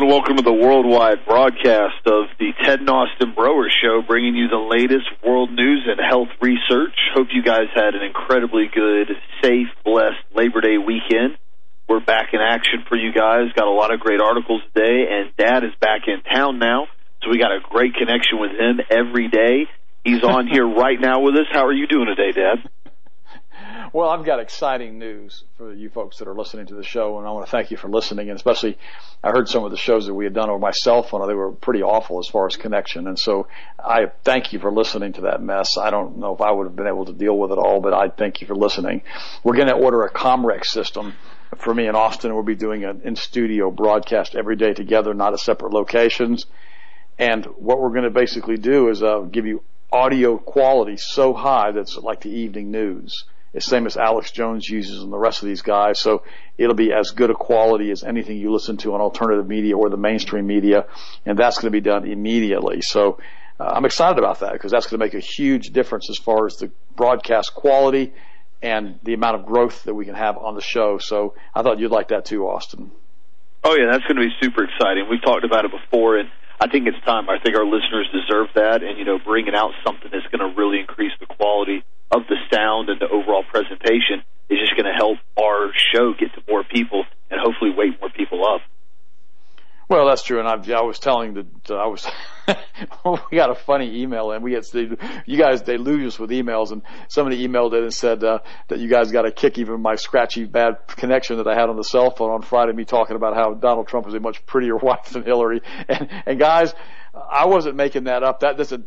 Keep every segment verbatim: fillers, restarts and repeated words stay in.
welcome to the worldwide broadcast of the Ted and Austin Broer Show, bringing you the latest world news and health research. Hope you guys had an incredibly good, safe, blessed Labor Day weekend. We're back in action for you guys. Got a lot of great articles today, and Dad is back in town now, so we got a great connection with him every day. He's on here right now with us. How are you doing today, Dad? Well, I've got exciting news for you folks that are listening to the show, and I want to thank you for listening. And especially, I heard some of the shows that we had done over my cell phone. They were pretty awful as far as connection. And so I thank you for listening to that mess. I don't know if I would have been able to deal with it all, but I thank you for listening. We're going to order a Comrex system for me in Austin. We'll be doing an in-studio broadcast every day together, not at separate locations. And what we're going to basically do is uh, give you audio quality so high that's like the evening news. It's the same as Alex Jones uses and the rest of these guys. So it'll be as good a quality as anything you listen to on alternative media or the mainstream media, and that's going to be done immediately. So uh, I'm excited about that because that's going to make a huge difference as far as the broadcast quality and the amount of growth that we can have on the show. So I thought you'd like that too, Austin. Oh, yeah, that's going to be super exciting. We've talked about it before, and I think it's time. I think our listeners deserve that, and, you know, bringing out something that's going to really increase the quality of the sound and the overall presentation is just going to help our show get to more people and hopefully wake more people up. Well, that's true, and I, I was telling that uh, I was we got a funny email, and we get you guys they lose us with emails, and somebody emailed it and said uh, that you guys got a kick even my scratchy bad connection that I had on the cell phone on Friday, me talking about how Donald Trump is a much prettier wife than Hillary, and and guys, I wasn't making that up. That doesn't.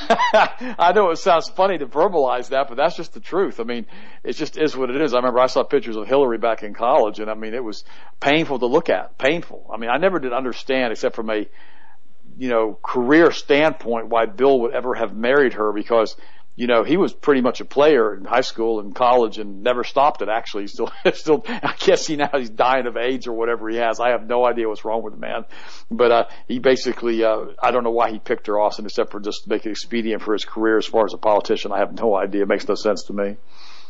I know it sounds funny to verbalize that, but that's just the truth. I mean, it just is what it is. I remember I saw pictures of Hillary back in college, and I mean, it was painful to look at. Painful. I mean, I never did understand, except from a, you know, career standpoint, why Bill would ever have married her because, you know, he was pretty much a player in high school and college and never stopped it. Actually, still, still, I guess he now he's dying of AIDS or whatever he has. I have no idea what's wrong with the man, but uh, he basically, uh, I don't know why he picked her, Austin, except for just to make it expedient for his career as far as a politician. I have no idea. It makes no sense to me.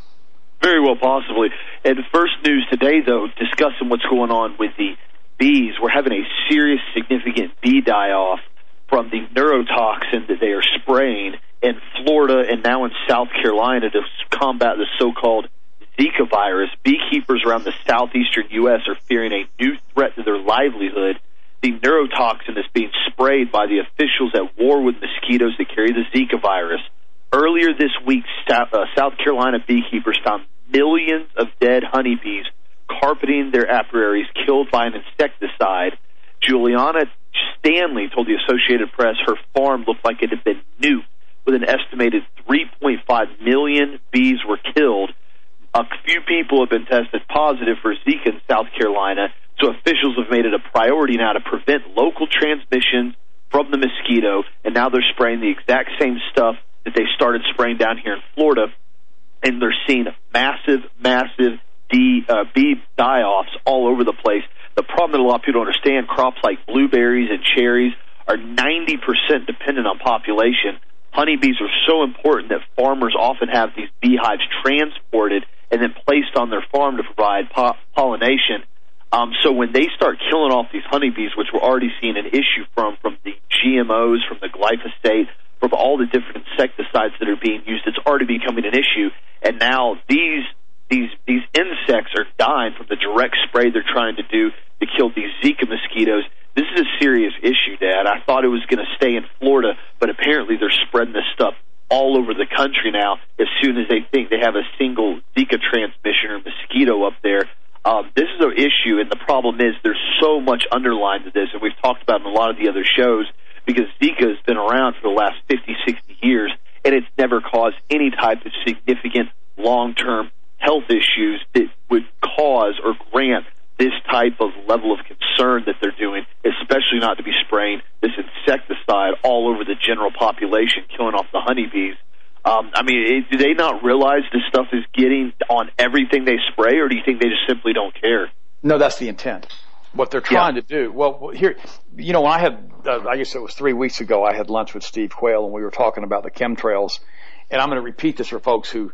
Very well, possibly. And first news today, though, discussing what's going on with the bees. We're having a serious, significant bee die-off from the neurotoxin that they are spraying in Florida and now in South Carolina to combat the so-called Zika virus. Beekeepers around the southeastern U S are fearing a new threat to their livelihood. The neurotoxin is being sprayed by the officials at war with mosquitoes that carry the Zika virus. Earlier this week, South Carolina beekeepers found millions of dead honeybees carpeting their apiaries, killed by an insecticide. Juliana Stanley told the Associated Press her farm looked like it had been nuked, with an estimated three point five million bees were killed. A few people have been tested positive for Zika in South Carolina, so officials have made it a priority now to prevent local transmissions from the mosquito, and now they're spraying the exact same stuff that they started spraying down here in Florida, and they're seeing massive, massive bee, uh, bee die-offs all over the place. The problem that a lot of people don't understand, crops like blueberries and cherries are ninety percent dependent on population. Honeybees are so important that farmers often have these beehives transported and then placed on their farm to provide po- pollination. Um, so when they start killing off these honeybees, which we're already seeing an issue from, from the G M Os, from the glyphosate, from all the different insecticides that are being used, it's already becoming an issue. And now these these these insects are dying from the direct spray they're trying to do to kill these Zika mosquitoes. This is a serious issue, Dad. I thought it was going to stay in Florida, but apparently they're spreading this stuff all over the country now as soon as they think they have a single Zika transmission or mosquito up there. Um, this is an issue, and the problem is there's so much underlined to this, and we've talked about it in a lot of the other shows, because Zika has been around for the last fifty, sixty years, and it's never caused any type of significant long-term health issues that would cause or grant this type of level of concern that they're doing, especially not to be spraying this insecticide all over the general population, killing off the honeybees. Um, I mean, it, do they not realize this stuff is getting on everything they spray, or do you think they just simply don't care? No, that's the intent. What they're trying yeah. to do. Well, here, you know, when I had, uh, I guess it was three weeks ago, I had lunch with Steve Quayle, and we were talking about the chemtrails. And I'm going to repeat this for folks who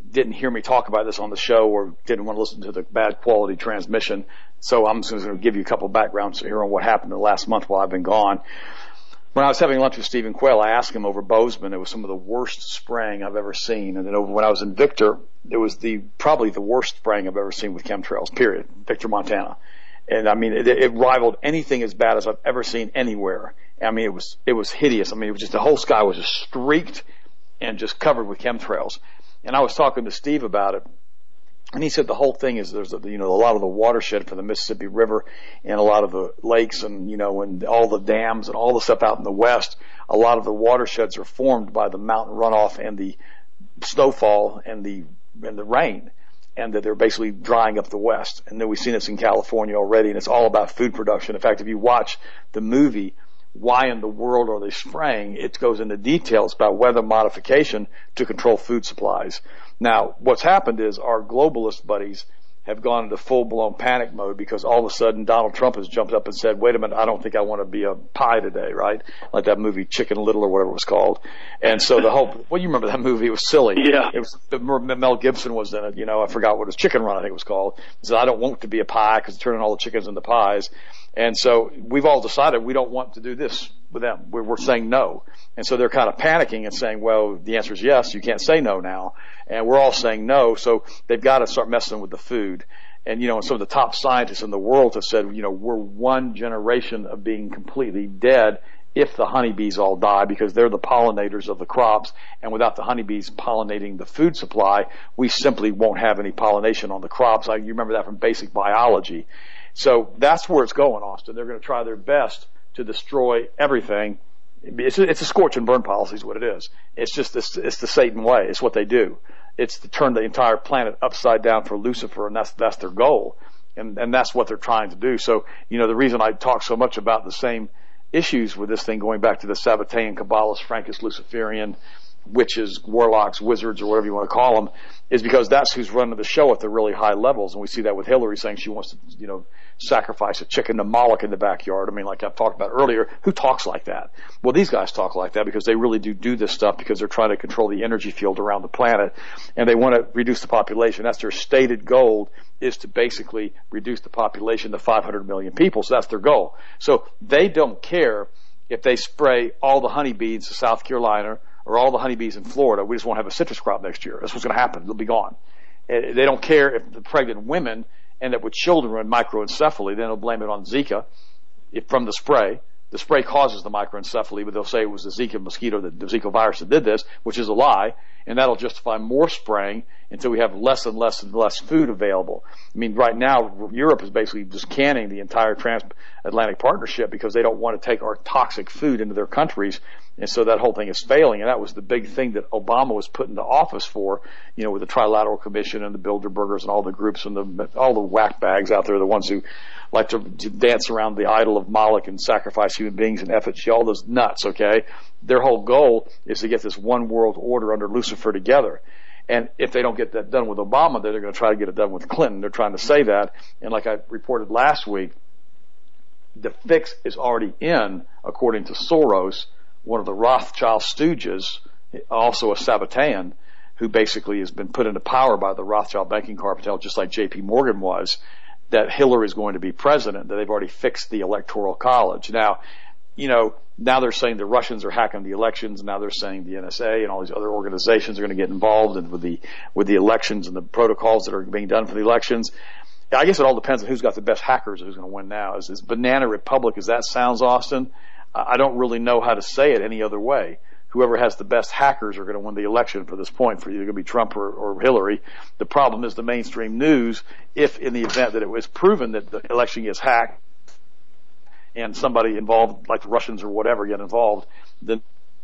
didn't hear me talk about this on the show or didn't want to listen to the bad quality transmission. So I'm just going to give you a couple of backgrounds here on what happened in the last month while I've been gone. When I was having lunch with Stephen Quayle, I asked him over Bozeman, it was some of the worst spraying I've ever seen. And then over when I was in Victor, it was the probably the worst spraying I've ever seen with chemtrails, period, Victor, Montana. And I mean, it, it rivaled anything as bad as I've ever seen anywhere. I mean, it was, it was hideous. I mean, it was just, the whole sky was just streaked and just covered with chemtrails. And I was talking to Steve about it. And he said the whole thing is there's, a, you know, a lot of the watershed for the Mississippi River and a lot of the lakes and, you know, and all the dams and all the stuff out in the west, a lot of the watersheds are formed by the mountain runoff and the snowfall and the, and the rain. And that they're basically drying up the west. And then we've seen this in California already, and it's all about food production. In fact, if you watch the movie, Why in the World Are They Spraying? It goes into details about weather modification to control food supplies. Now, what's happened is our globalist buddies have gone into full-blown panic mode because all of a sudden Donald Trump has jumped up and said, wait a minute, I don't think I want to be a pie today, right? Like that movie Chicken Little or whatever it was called. And so the whole, well, you remember that movie, it was silly. Yeah. It was, Mel Gibson was in it, you know, I forgot what it was, Chicken Run I think it was called. He said, I don't want to be a pie because it's turning all the chickens into pies. And so we've all decided we don't want to do this with them. We're, we're saying no. And so they're kind of panicking and saying, well, the answer is yes, you can't say no now. And we're all saying no, so they've got to start messing with the food. And, you know, some of the top scientists in the world have said, you know, we're one generation of being completely dead if the honeybees all die because they're the pollinators of the crops. And without the honeybees pollinating the food supply, we simply won't have any pollination on the crops. I, you remember that from basic biology. So that's where it's going, Austin. They're going to try their best to destroy everything. It's a, it's a scorch and burn policy is what it is. It's just this, it's the Satan way. It's what they do. It's to turn the entire planet upside down for Lucifer, and that's that's their goal, and and that's what they're trying to do. So, you know, the reason I talk so much about the same issues with this thing, going back to the Sabbatean, Kabbalists, Frankists, Luciferian, witches, warlocks, wizards, or whatever you want to call them, is because that's who's running the show at the really high levels, and we see that with Hillary saying she wants to, you know, sacrifice a chicken to Moloch in the backyard. I mean, like I've talked about earlier, who talks like that? Well, these guys talk like that because they really do do this stuff because they're trying to control the energy field around the planet, and they want to reduce the population. That's their stated goal, is to basically reduce the population to five hundred million people. So that's their goal. So they don't care if they spray all the honeybees in South Carolina or all the honeybees in Florida. We just won't have a citrus crop next year. That's what's going to happen. They'll be gone. They don't care if the pregnant women end up with children with microencephaly. Then they'll blame it on Zika if, from the spray. The spray causes the microencephaly, but they'll say it was the Zika mosquito, the Zika virus that did this, which is a lie, and that'll justify more spraying until we have less and less and less food available. I mean, right now, Europe is basically just canning the entire transatlantic partnership because they don't want to take our toxic food into their countries, and so that whole thing is failing, and that was the big thing that Obama was put into office for, you know, with the Trilateral Commission and the Bilderbergers and all the groups and the all the whack bags out there, the ones who like to dance around the idol of Moloch and sacrifice human beings in effigy, all those nuts, okay? Their whole goal is to get this one world order under Lucifer together. And if they don't get that done with Obama, then they're going to try to get it done with Clinton. They're trying to say that. And like I reported last week, the fix is already in, according to Soros, one of the Rothschild stooges, also a Sabbatean, who basically has been put into power by the Rothschild banking cartel, just like J P Morgan was, that Hillary is going to be president, that they've already fixed the Electoral College. Now, you know, now they're saying the Russians are hacking the elections. Now they're saying the N S A and all these other organizations are going to get involved in, with the with the elections and the protocols that are being done for the elections. I guess it all depends on who's got the best hackers and who's going to win now. Is this Banana Republic, as that sounds, Austin? I don't really know how to say it any other way. Whoever has the best hackers are going to win the election for this point, for either going to be Trump or, or Hillary. The problem is the mainstream news, if in the event that it was proven that the election gets hacked and somebody involved, like the Russians or whatever, get involved, then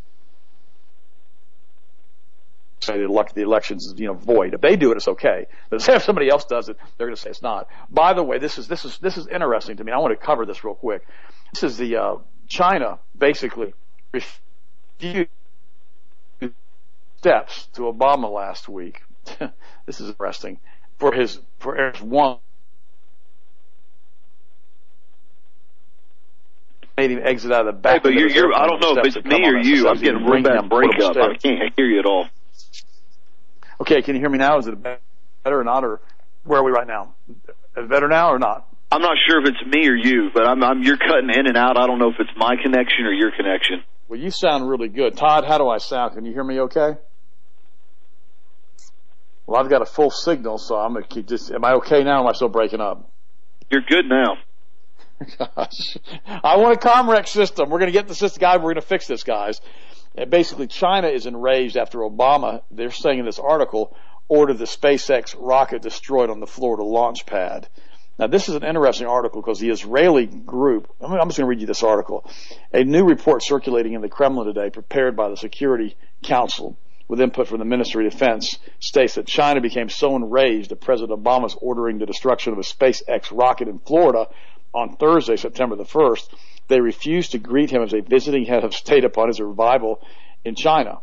say the election's, you know, void. If they do it, it's okay. But if somebody else does it, they're going to say it's not. By the way, this is this is this is interesting to me. I want to cover this real quick. This is the uh, China basically refused steps to Obama last week. This is interesting for his for Air One. Made him exit out of the back. Hey, but you're, you're I don't know if it's me or you. I'm getting real bad breakup. I can't hear you at all. Okay, can you hear me now? Is it better or not, or where are we right now? Is it better now or not? I'm not sure if it's me or you, but I'm, I'm you're cutting in and out. I don't know if it's my connection or your connection. Well, you sound really good. Todd, how do I sound? Can you hear me okay? Well, I've got a full signal, so I'm going to keep just, am I okay now or am I still breaking up? You're good now. Gosh. I want a Comrex system. We're going to get the system, guy. We're going to fix this, guys. And basically, China is enraged after Obama, they're saying in this article, ordered the SpaceX rocket destroyed on the Florida launch pad. Now, this is an interesting article because the Israeli group, I mean, I'm just going to read you this article. A new report circulating in the Kremlin today, prepared by the Security Council, with input from the Ministry of Defense, states that China became so enraged that President Obama's ordering the destruction of a SpaceX rocket in Florida on Thursday, September the first, they refused to greet him as a visiting head of state upon his arrival in China,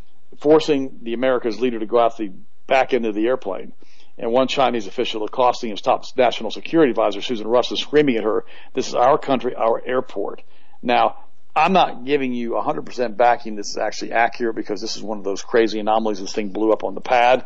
forcing the America's leader to go out the back end of the airplane. And one Chinese official accosting his top national security advisor, Susan Russell, screaming at her, "This is our country, our airport." Now, I'm not giving you one hundred percent backing this is actually accurate because this is one of those crazy anomalies. This thing blew up on the pad.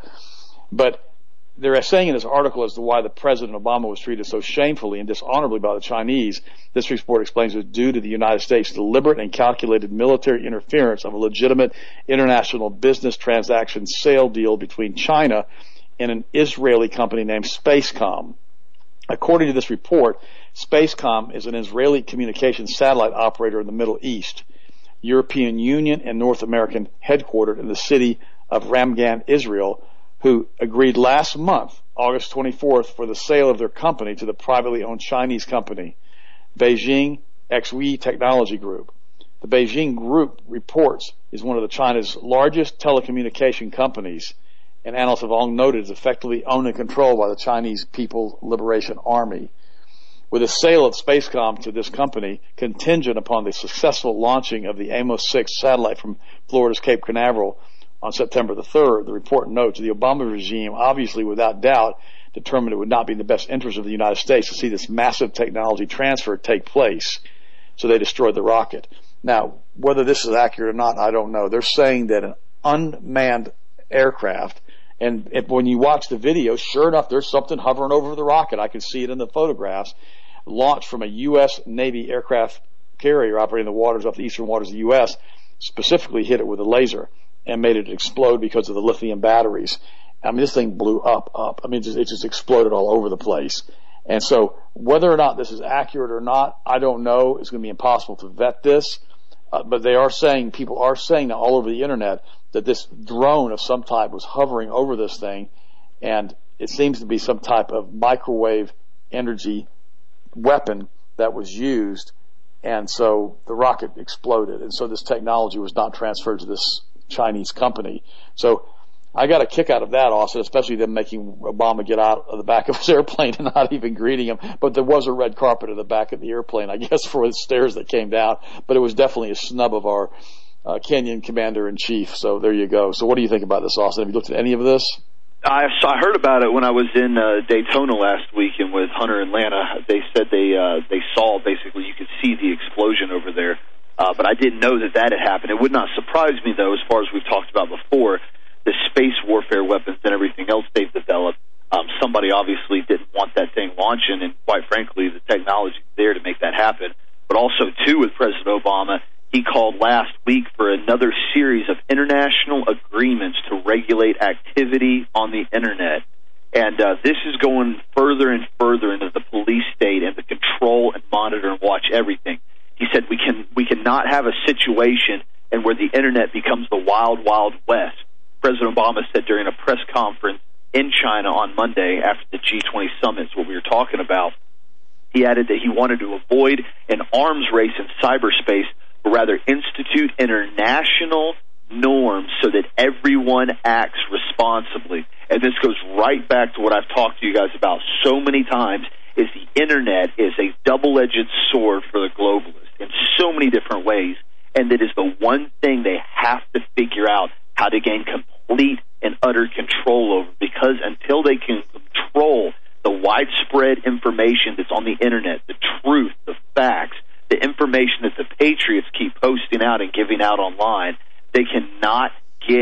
But they're saying in this article as to why the President Obama was treated so shamefully and dishonorably by the Chinese. This report explains it was due to the United States' deliberate and calculated military interference of a legitimate international business transaction sale deal between China and an Israeli company named Spacecom. According to this report, Spacecom is an Israeli communications satellite operator in the Middle East, European Union and North American headquartered in the city of Ramgan, Israel, who agreed last month, August twenty-fourth, for the sale of their company to the privately owned Chinese company, Beijing Xwe Technology Group. The Beijing Group, reports, is one of the China's largest telecommunication companies, and analysts have long noted is effectively owned and controlled by the Chinese People's Liberation Army. With a sale of Spacecom to this company contingent upon the successful launching of the Amos six satellite from Florida's Cape Canaveral on September the third, the report notes the Obama regime, obviously without doubt, determined it would not be in the best interest of the United States to see this massive technology transfer take place, so they destroyed the rocket. Now, whether this is accurate or not, I don't know. They're saying that an unmanned aircraft, and if, when you watch the video, sure enough, there's something hovering over the rocket. I can see it in the photographs, launched from a U S Navy aircraft carrier operating in the waters off the eastern waters of the U S, specifically hit it with a laser and made it explode because of the lithium batteries. I mean, this thing blew up, up. I mean, it just, it just exploded all over the place. And so whether or not this is accurate or not, I don't know. It's going to be impossible to vet this. Uh, but they are saying, people are saying now all over the internet that this drone of some type was hovering over this thing, and it seems to be some type of microwave energy weapon that was used, and so the rocket exploded. And so this technology was not transferred to this Chinese company. So I got a kick out of that, Austin, especially them making Obama get out of the back of his airplane and not even greeting him. But there was a red carpet at the back of the airplane, I guess, for the stairs that came down. But it was definitely a snub of our uh, Kenyan commander-in-chief. So there you go. So what do you think about this, Austin? Have you looked at any of this? I, I heard about it when I was in uh, Daytona last weekend with Hunter and Lana. They said they uh, they saw, basically, you could see the explosion over there. Uh, but I didn't know that that had happened. It would not surprise me, though, as far as we've talked about before, the space warfare weapons and everything else they've developed. Um, somebody obviously didn't want that thing launching, and quite frankly, the technology is there to make that happen. But also, too, with President Obama, he called last week for another series of international agreements to regulate activity on the Internet. And uh, this is going further and further into the police state and to control and monitor and watch everything. He said we can we cannot have a situation and where the Internet becomes the wild, wild west. President Obama said during a press conference in China on Monday after the G twenty summit, what we were talking about. He added that he wanted to avoid an arms race in cyberspace, but rather institute international norms so that everyone acts responsibly. And this goes right back to what I've talked to you guys about so many times, is the Internet is a double-edged sword for the globalists in so many different ways, and it is the one thing they have to figure out how to gain complete and utter control over, because until they can control the widespread information that's on the Internet, the truth, the facts, the information that the patriots keep posting out and giving out online, they cannot get their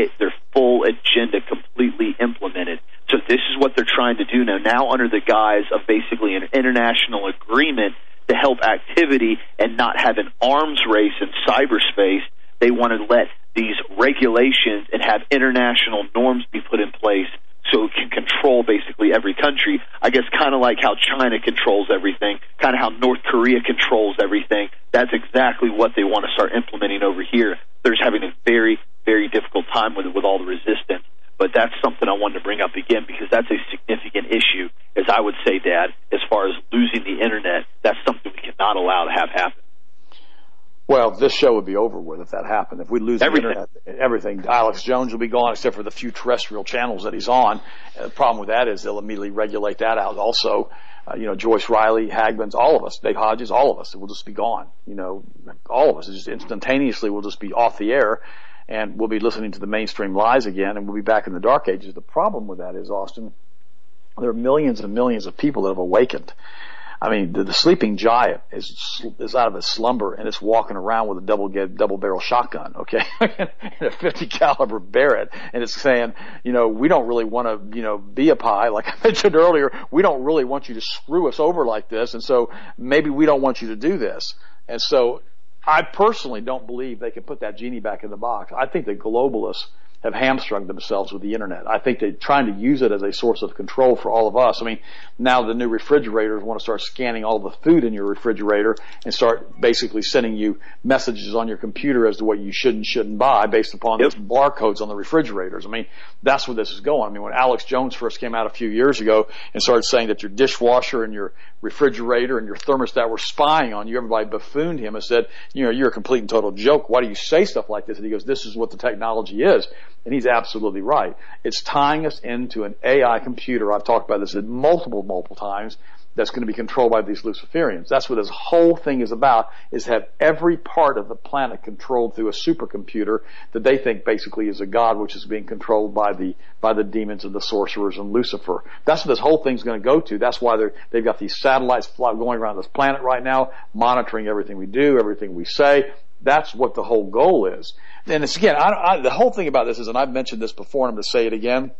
full agenda completely implemented. So this is what they're trying to do now, now under the guise of basically an international agreement to help activity and not have an arms race in cyberspace. They want to let these regulations and have international norms be put in place so it can control basically every country. I guess kind of like how China controls everything, kind of how North Korea controls everything. That's exactly what they want to start implementing over here. They're just having a very, very difficult time with it, with all the resistance. But that's something I wanted to bring up again because that's a significant issue, as I would say, Dad, as far as losing the Internet. That's something we cannot allow to have happen. Well, this show would be over with if that happened. If we lose everything. the Internet, everything. Alex Jones will be gone except for the few terrestrial channels that he's on. And the problem with that is they'll immediately regulate that out. Also, uh, you know, Joyce Riley, Hagman's, all of us, Dave Hodges, all of us, it will just be gone. You know, all of us, it just instantaneously will just be off the air, and we'll be listening to the mainstream lies again, and we'll be back in the dark ages. The problem with that is, Austin, there are millions and millions of people that have awakened. I mean, the, the sleeping giant is is out of his slumber and it's walking around with a double double barrel shotgun, okay, and a fifty caliber Barrett, and it's saying, you know, we don't really want to, you know, be a pie, like I mentioned earlier. We don't really want you to screw us over like this, and so maybe we don't want you to do this. And so, I personally don't believe they can put that genie back in the box. I think the globalists have hamstrung themselves with the Internet. I think they're trying to use it as a source of control for all of us. I mean, now the new refrigerators want to start scanning all the food in your refrigerator and start basically sending you messages on your computer as to what you should and shouldn't buy based upon yep. these barcodes on the refrigerators. I mean, that's where this is going. I mean, when Alex Jones first came out a few years ago and started saying that your dishwasher and your refrigerator and your thermostat were spying on you, everybody buffooned him and said, you know, you're a complete and total joke. Why do you say stuff like this? And he goes, this is what the technology is. And he's absolutely right. It's tying us into an A I computer. I've talked about this multiple, multiple times. That's going to be controlled by these Luciferians. That's what this whole thing is about, is have every part of the planet controlled through a supercomputer that they think basically is a god, which is being controlled by the by the demons and the sorcerers and Lucifer. That's what this whole thing's going to go to. That's why they're, they've got these satellites fly, going around this planet right now, monitoring everything we do, everything we say. That's what the whole goal is. And it's, again, I, I, the whole thing about this is, and I've mentioned this before, and I'm going to say it again,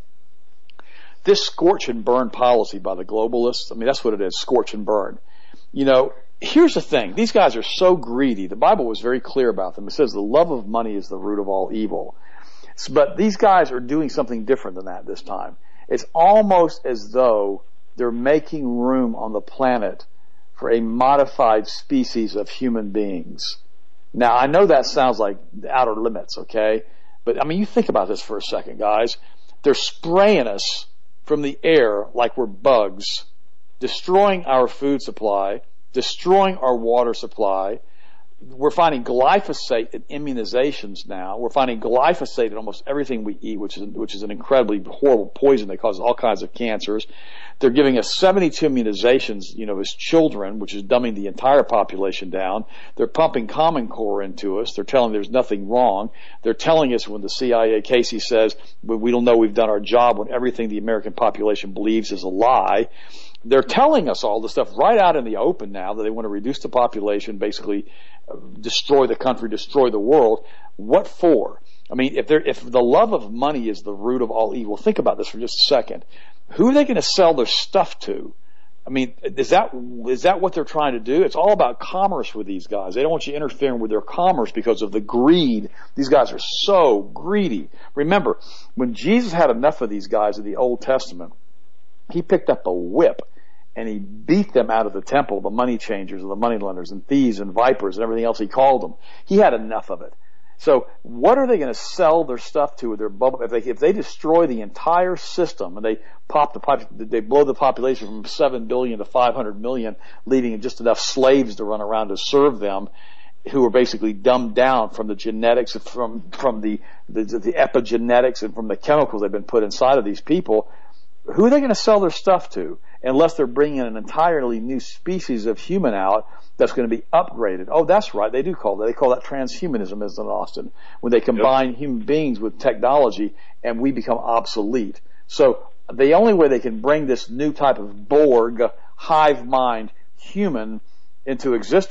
this scorch and burn policy by the globalists, I mean, that's what it is, scorch and burn. You know, here's the thing. These guys are so greedy. The Bible was very clear about them. It says the love of money is the root of all evil. But these guys are doing something different than that this time. It's almost as though they're making room on the planet for a modified species of human beings. Now, I know that sounds like the outer limits, okay? But, I mean, you think about this for a second, guys. They're spraying us from the air like we're bugs, destroying our food supply, destroying our water supply. We're finding glyphosate in immunizations now. We're finding glyphosate in almost everything we eat, which is which is an incredibly horrible poison that causes all kinds of cancers. They're giving us seventy-two immunizations, you know, as children, which is dumbing the entire population down. They're pumping Common Core into us. They're telling there's nothing wrong. They're telling us when the C I A, Casey says, we don't know we've done our job, when everything the American population believes is a lie. They're telling us all this stuff right out in the open now, that they want to reduce the population, basically destroy the country, destroy the world. What for? I mean, if they're, if the love of money is the root of all evil, think about this for just a second. Who are they going to sell their stuff to? I mean, is that, is that what they're trying to do? It's all about commerce with these guys. They don't want you interfering with their commerce because of the greed. These guys are so greedy. Remember, when Jesus had enough of these guys in the Old Testament, he picked up a whip and he beat them out of the temple, the money changers and the money lenders and thieves and vipers and everything else he called them. He had enough of it. So what are they going to sell their stuff to with their bubble? If they, if they destroy the entire system and they pop the, they blow the population from seven billion to five hundred million, leaving just enough slaves to run around to serve them, who are basically dumbed down from the genetics, from, from the, the, the epigenetics and from the chemicals they've been put inside of these people, who are they going to sell their stuff to? Unless they're bringing an entirely new species of human out that's going to be upgraded. Oh, that's right. They do call that. They call that transhumanism, isn't it, Austin? When they combine yep. human beings with technology and we become obsolete. So the only way they can bring this new type of Borg, hive mind, human into existence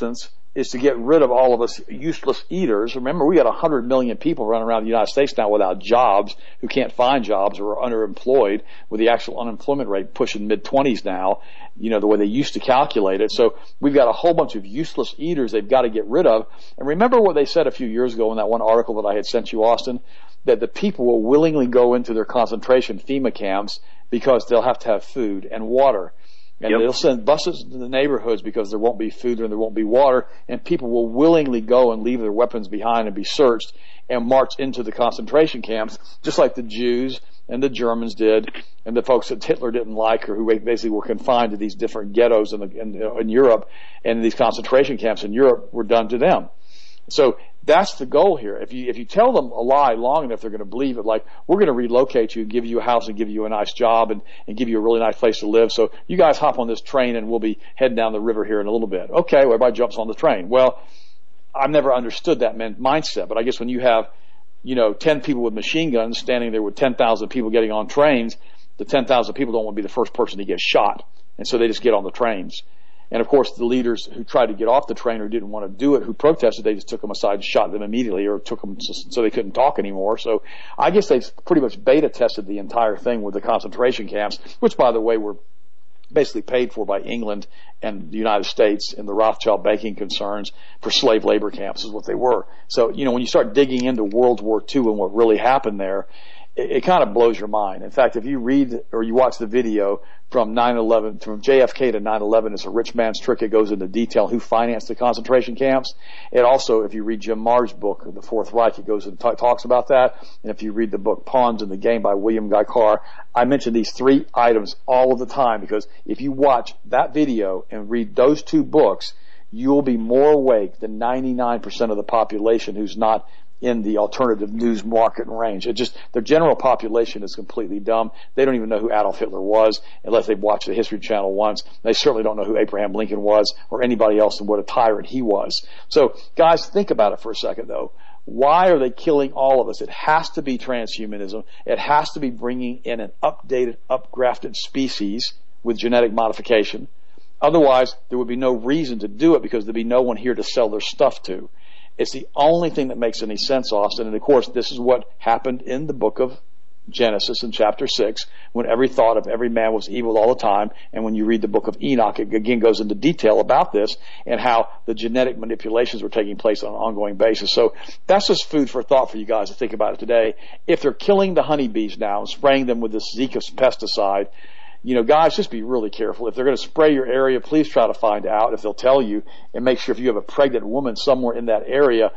is to get rid of all of us useless eaters. Remember, we got one hundred million people running around the United States now without jobs, who can't find jobs or are underemployed, with the actual unemployment rate pushing mid-twenties now, you know, the way they used to calculate it. So we've got a whole bunch of useless eaters they've got to get rid of. And remember what they said a few years ago in that one article that I had sent you, Austin, that the people will willingly go into their concentration FEMA camps because they'll have to have food and water. And yep. They'll send buses to the neighborhoods because there won't be food and there won't be water, and people will willingly go and leave their weapons behind and be searched and march into the concentration camps, just like the Jews and the Germans did, and the folks that Hitler didn't like, or who basically were confined to these different ghettos in, the, in, in Europe, and these concentration camps in Europe were done to them. So that's the goal here. If you if you tell them a lie long enough, they're going to believe it. Like, we're going to relocate you, give you a house, and give you a nice job, and, and give you a really nice place to live. So you guys hop on this train, and we'll be heading down the river here in a little bit. Okay, well, everybody jumps on the train. Well, I've never understood that mindset, but I guess when you have, you know, ten people with machine guns standing there with ten thousand people getting on trains, the ten thousand people don't want to be the first person to get shot, and so they just get on the trains. And, of course, the leaders who tried to get off the train or didn't want to do it, who protested, they just took them aside and shot them immediately, or took them so they couldn't talk anymore. So I guess they've pretty much beta tested the entire thing with the concentration camps, which, by the way, were basically paid for by England and the United States in the Rothschild banking concerns for slave labor camps is what they were. So, you know, when you start digging into World War Two and what really happened there, it, it kind of blows your mind. In fact, if you read or you watch the video from nine eleven, from J F K to nine eleven, it's a rich man's trick. It goes into detail who financed the concentration camps. It also, if you read Jim Marr's book, The Fourth Reich, it goes and t- talks about that. And if you read the book Pawns in the Game by William Guy Carr, I mention these three items all of the time, because if you watch that video and read those two books, you'll be more awake than ninety-nine percent of the population who's not in the alternative news market range. It just, their general population is completely dumb. They don't even know who Adolf Hitler was unless they've watched the History Channel once. They certainly don't know who Abraham Lincoln was or anybody else and what a tyrant he was. So, guys, think about it for a second, though. Why are they killing all of us? It has to be transhumanism. It has to be bringing in an updated, upgrafted species with genetic modification. Otherwise, there would be no reason to do it, because there'd be no one here to sell their stuff to. It's the only thing that makes any sense, Austin. And, of course, this is what happened in the book of Genesis in chapter six, when every thought of every man was evil all the time. And when you read the book of Enoch, it again goes into detail about this and how the genetic manipulations were taking place on an ongoing basis. So that's just food for thought for you guys to think about it today. If they're killing the honeybees now and spraying them with this Zika pesticide, you know, guys, just be really careful. If they're going to spray your area, please try to find out if they'll tell you, and make sure if you have a pregnant woman somewhere in that area,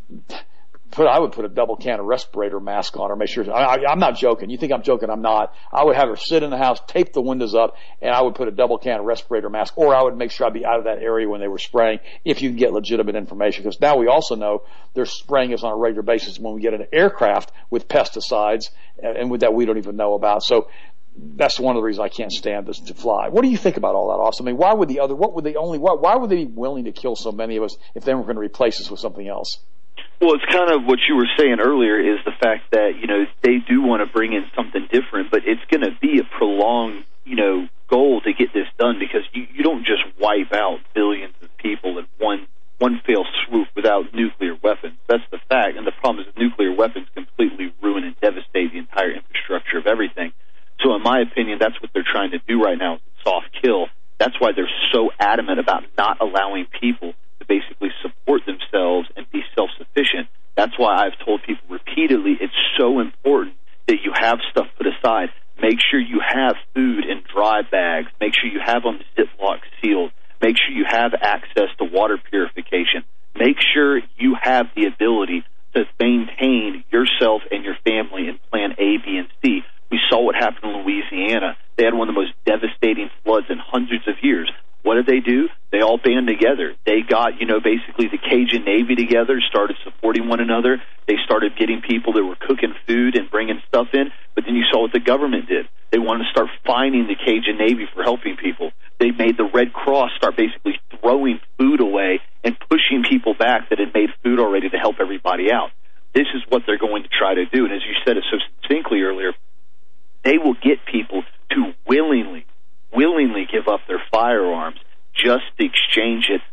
put, I would put a double can of respirator mask on her. Make sure, I, I, I'm not joking. You think I'm joking? I'm not. I would have her sit in the house, tape the windows up, and I would put a double can of respirator mask, or I would make sure I'd be out of that area when they were spraying, if you can get legitimate information. Because now we also know they're spraying us on a regular basis when we get an aircraft with pesticides, and, and with that we don't even know about. So that's one of the reasons I can't stand this to fly. What do you think about all that, Austin? I mean, why would the other, what would they only, why, why would they be willing to kill so many of us if they were going to replace us with something else? Well, it's kind of what you were saying earlier, is the fact that, you know, they do want to bring in something different, but it's going to be a prolonged, you know, goal to get this done, because you, you don't just wipe out billions of people in one, one fell swoop without nuclear weapons. That's the fact. And the problem is that nuclear weapons completely ruin and devastate the entire infrastructure of everything. So in my opinion, that's what they're trying to do right now, soft kill. That's why they're so adamant about not allowing people to basically support themselves and be self-sufficient. That's why I've told people repeatedly, it's so important that you have stuff put aside. Make sure you have food in dry bags. Make sure you have them Ziploc sealed. Make sure you have access to water purification. Make sure you have the ability to maintain yourself and your family in plan A, B, and C. We saw what happened in Louisiana. They had one of the most devastating floods in hundreds of years. What did they do? They all band together. They got, you know, basically the Cajun Navy together, started supporting one another. They started getting people that were cooking food and bringing stuff in. But then you saw what the government did. They wanted to start fining the Cajun Navy for helping people. They made the Red Cross start basically throwing food away and pushing people back that had made food already to help everybody out. This is what they're going to try to do. And as you said it so succinctly earlier, they will get people to willingly, willingly give up their firearms just to exchange it for bread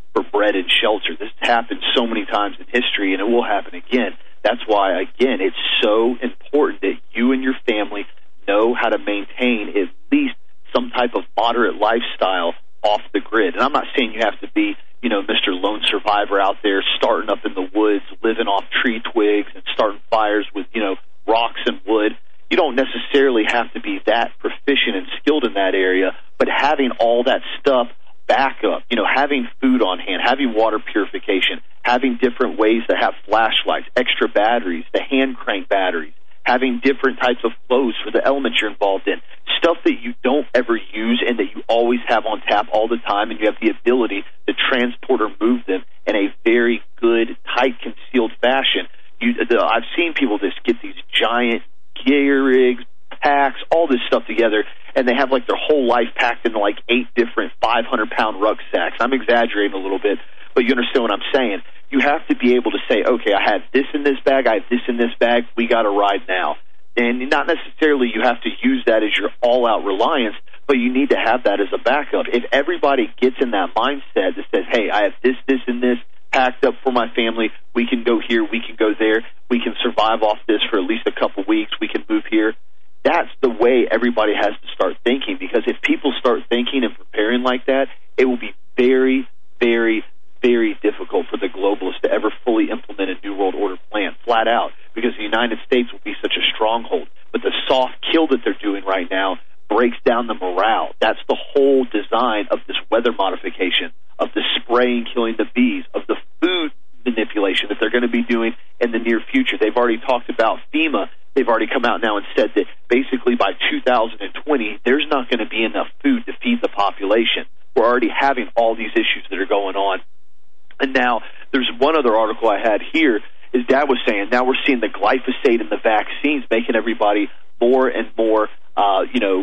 bread and shelter. This has happened so many times in history, and it will happen again. That's why, again, it's so important that you and your family know how to maintain at least some type of moderate lifestyle off the grid. And I'm not saying you have to be, you know, Mister Lone Survivor out there starting up in the woods, living off tree twigs and starting fires with, you know, rocks and wood. You don't necessarily have to be that proficient and skilled in that area, but having all that stuff back up, you know, having food on hand, having water purification, having different ways to have flashlights, extra batteries, the hand crank batteries, having different types of clothes for the elements you're involved in, stuff that you don't ever use and that you always have on tap all the time, and you have the ability to transport or move them in a very good, tight, concealed fashion. You, the, I've seen people just get these giant gear rigs, packs, all this stuff together, and they have like their whole life packed into like eight different five hundred pound rucksacks. I'm exaggerating a little bit, but you understand what I'm saying. You have to be able to say, okay, I have this in this bag, I have this in this bag, we got to ride now. And not necessarily you have to use that as your all-out reliance, but you need to have that as a backup. If everybody gets in that mindset that says, hey, I have this, this, and this packed up for my family, we can go here, we can go there, we can survive off this for at least a couple weeks, we can move here. That's the way everybody has to start thinking, because if people start thinking and preparing like that, it will be very, very, very difficult for the globalists to ever fully implement a New World Order plan, flat out, because the United States will be such a stronghold. But the soft kill that they're doing right now breaks down the morale. That's the whole design of this weather modification, of the spraying killing the bees, of the food manipulation that they're going to be doing in the near future. They've already talked about FEMA. They've already come out now and said that basically by two thousand twenty, there's not going to be enough food to feed the population. We're already having all these issues that are going on. And now there's one other article I had here, is Dad was saying now we're seeing the glyphosate in the vaccines making everybody more and more, uh, you know,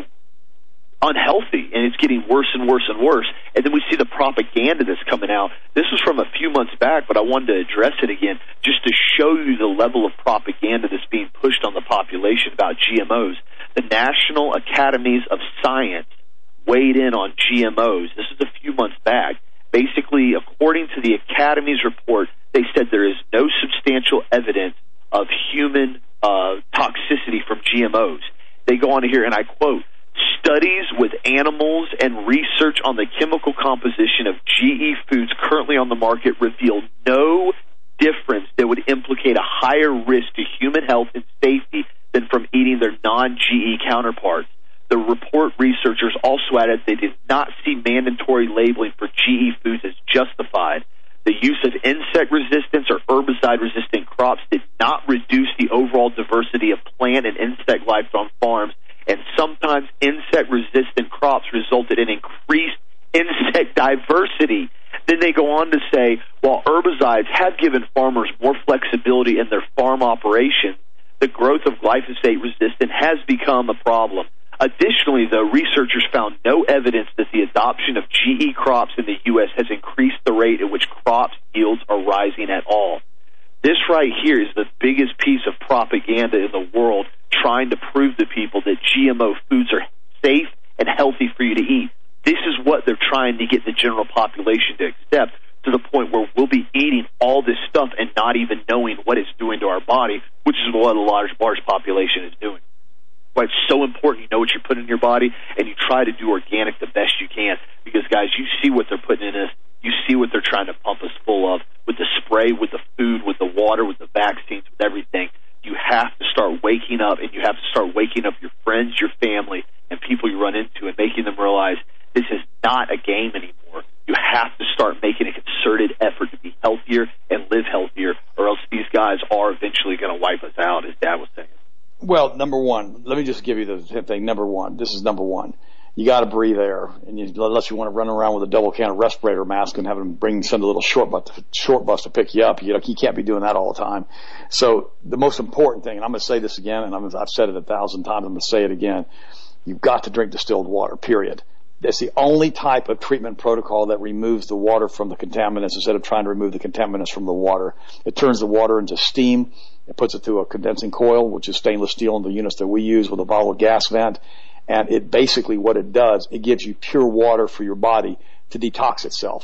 unhealthy, and it's getting worse and worse and worse. And then we see the propaganda that's coming out. This was from a few months back, but I wanted to address it again just to show you the level of propaganda that's being pushed on the population about G M Os. The National Academies of Science weighed in on G M Os. This is a few months back. Basically, according to the Academy's report, they said there is no substantial evidence of human uh, toxicity from G M Os. They go on to here, and I quote, studies with animals and research on the chemical composition of G E foods currently on the market reveal no difference that would implicate a higher risk to human health and safety than from eating their non-G E counterparts. The report researchers also added they did not see mandatory labeling for G E foods as justified. The use of insect resistance or herbicide-resistant crops did not reduce the overall diversity of plant and insect life on farms, and sometimes insect-resistant crops resulted in increased insect diversity. Then they go on to say, while herbicides have given farmers more flexibility in their farm operations, the growth of glyphosate resistance has become a problem. Additionally, though, researchers found no evidence that the adoption of G E crops in the U S has increased the rate at which crops yields are rising at all. This right here is the biggest piece of propaganda in the world, trying to prove to people that G M O foods are safe and healthy for you to eat. This is what they're trying to get the general population to accept, to the point where we'll be eating all this stuff and not even knowing what it's doing to our body, which is what a large, large population is doing. Why it's so important you know what you're putting in your body, and you try to do organic the best you can, because, guys, you see what they're putting in us. You see what they're trying to pump us full of with the spray, with the food, with the water, with the vaccines, with everything. You have to start waking up, and you have to start waking up your friends, your family, and people you run into, and making them realize this is not a game anymore. You have to start making a concerted effort to be healthier and live healthier, or else these guys are eventually going to wipe us out, as Dad was saying. Well, number one, let me just give you the thing. Number one, this is number one. You got to breathe air, and you, unless you want to run around with a double can of respirator mask and have them bring some little short bus, short bus to pick you up, you know, you can't be doing that all the time. So the most important thing, and I'm going to say this again, and I'm, I've said it a thousand times, I'm going to say it again, you've got to drink distilled water, period. That's the only type of treatment protocol that removes the water from the contaminants instead of trying to remove the contaminants from the water. It turns the water into steam. It puts it through a condensing coil, which is stainless steel in the units that we use with a volatile gas vent. And it basically, what it does, it gives you pure water for your body to detox itself.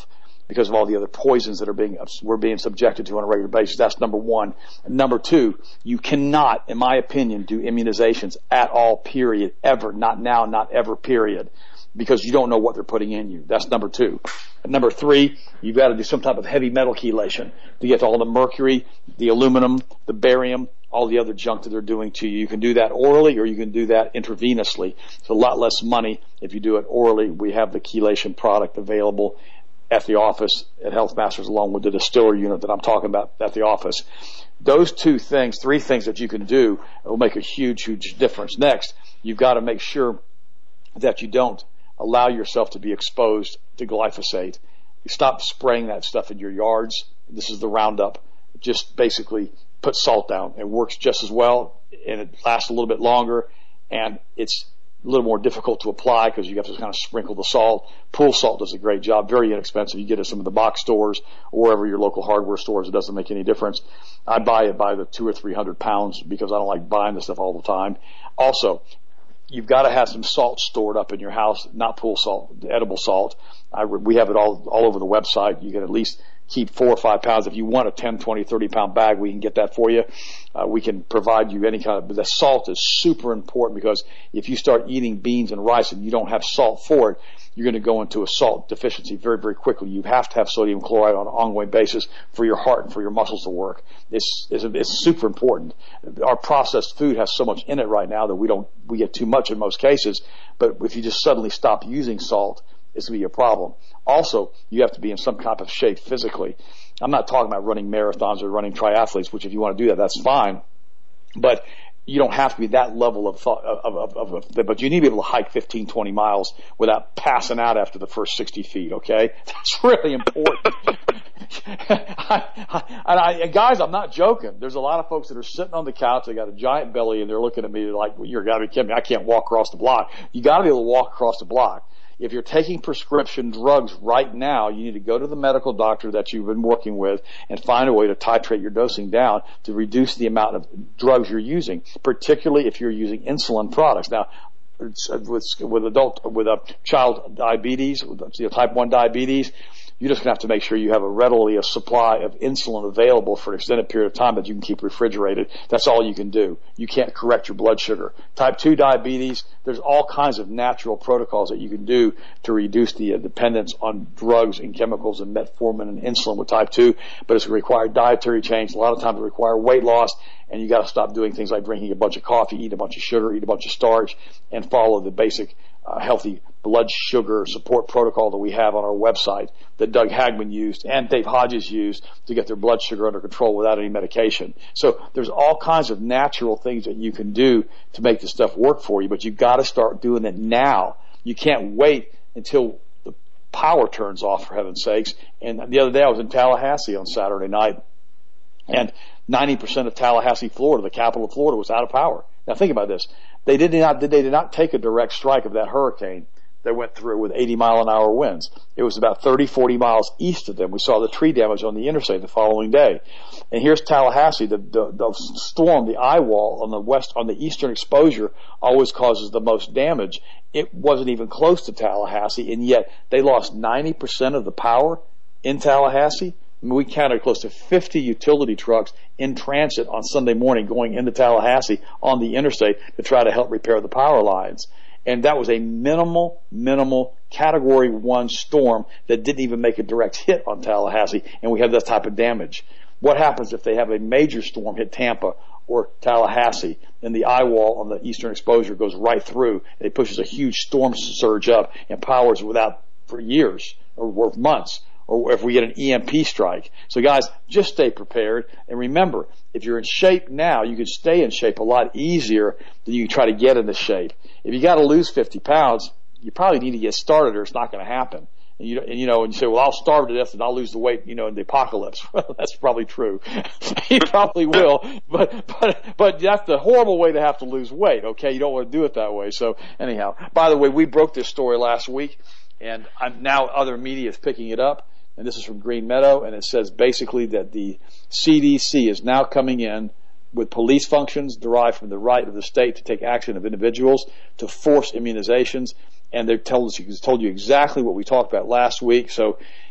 because of all the other poisons that are being, we're being subjected to on a regular basis. That's number one. Number two, you cannot, in my opinion, do immunizations at all, period, ever. Not now, not ever, period. Because you don't know what they're putting in you. That's number two. And number three, you've got to do some type of heavy metal chelation to get to all the mercury, the aluminum, the barium, all the other junk that they're doing to you. You can do that orally or you can do that intravenously. It's a lot less money if you do it orally. We have the chelation product available at the office at Health Masters, along with the distiller unit that I'm talking about at the office. Those two things, three things that you can do will make a huge, huge difference. Next, you've got to make sure that you don't allow yourself to be exposed to glyphosate. You stop spraying that stuff in your yards. This is the Roundup. Just basically put salt down. It works just as well, and it lasts a little bit longer, and it's a little more difficult to apply because you have to kind of sprinkle the salt. Pool salt does a great job, very inexpensive. You get it at some of the box stores or wherever your local hardware stores. It doesn't make any difference. I buy it by the two or three hundred pounds because I don't like buying this stuff all the time. Also, you've got to have some salt stored up in your house, not pool salt, edible salt. I, we have it all, all over the website. You can at least keep four or five pounds. If you want a ten, twenty, thirty pound bag, we can get that for you. Uh, we can provide you any kind of, but the salt is super important because if you start eating beans and rice and you don't have salt for it, you're going to go into a salt deficiency very, very quickly. You have to have sodium chloride on an ongoing basis for your heart and for your muscles to work. It's, it's, it's super important. Our processed food has so much in it right now that we don't, we get too much in most cases, but if you just suddenly stop using salt, it's going to be a problem. Also, you have to be in some kind of shape physically. I'm not talking about running marathons or running triathletes, which if you want to do that, that's fine. But you don't have to be that level of thought, of, of, of, of, but you need to be able to hike fifteen, twenty miles without passing out after the first sixty feet, okay? That's really important. I, I, and I, and guys, I'm not joking. There's a lot of folks that are sitting on the couch, they got a giant belly, and they're looking at me like, well, you're gotta be kidding me. I can't walk across the block. You gotta be able to walk across the block. If you're taking prescription drugs right now, you need to go to the medical doctor that you've been working with and find a way to titrate your dosing down to reduce the amount of drugs you're using, particularly if you're using insulin products. Now, with, with adult, with a child diabetes, with you know, type one diabetes, you're just going to have to make sure you have a readily a supply of insulin available for an extended period of time that you can keep refrigerated. That's all you can do. You can't correct your blood sugar. Type two diabetes, there's all kinds of natural protocols that you can do to reduce the uh, dependence on drugs and chemicals and metformin and insulin with type two, but it's going to require dietary change. A lot of times it require weight loss, and you got to stop doing things like drinking a bunch of coffee, eat a bunch of sugar, eat a bunch of starch, and follow the basic uh, healthy blood sugar support protocol that we have on our website that Doug Hagman used and Dave Hodges used to get their blood sugar under control without any medication. So there's all kinds of natural things that you can do to make this stuff work for you, but you've got to start doing it now. You can't wait until the power turns off, for heaven's sakes. And the other day I was in Tallahassee on Saturday night, and ninety percent of Tallahassee, Florida, the capital of Florida, was out of power. Now think about this. They did not, they did not take a direct strike of that hurricane that went through with eighty mile an hour winds. It was about thirty, forty miles east of them. We saw the tree damage on the interstate the following day. And here's Tallahassee. The, the, the storm, the eye wall on the west, on the eastern exposure always causes the most damage. It wasn't even close to Tallahassee, and yet they lost ninety percent of the power in Tallahassee. I mean, we counted close to fifty utility trucks in transit on Sunday morning going into Tallahassee on the interstate to try to help repair the power lines. And that was a minimal, minimal category one storm that didn't even make a direct hit on Tallahassee, and we have that type of damage. What happens if they have a major storm hit Tampa or Tallahassee, and the eye wall on the eastern exposure goes right through, and it pushes a huge storm surge up and powers without for years or months? Or if we get an E M P strike. So guys, just stay prepared. And remember, if you're in shape now, you can stay in shape a lot easier than you try to get into shape. If you got to lose fifty pounds, you probably need to get started or it's not going to happen. And you, and you know, and you say, well, I'll starve to death and I'll lose the weight, you know, in the apocalypse. Well, that's probably true. You probably will. But, but, but that's the horrible way to have to lose weight. Okay. You don't want to do it that way. So anyhow, by the way, we broke this story last week, and I'm, now other media is picking it up. And this is from Green Meadow, and it says basically that the C D C is now coming in with police functions derived from the right of the state to take action of individuals to force immunizations. And they've told us, told you exactly what we talked about last week. So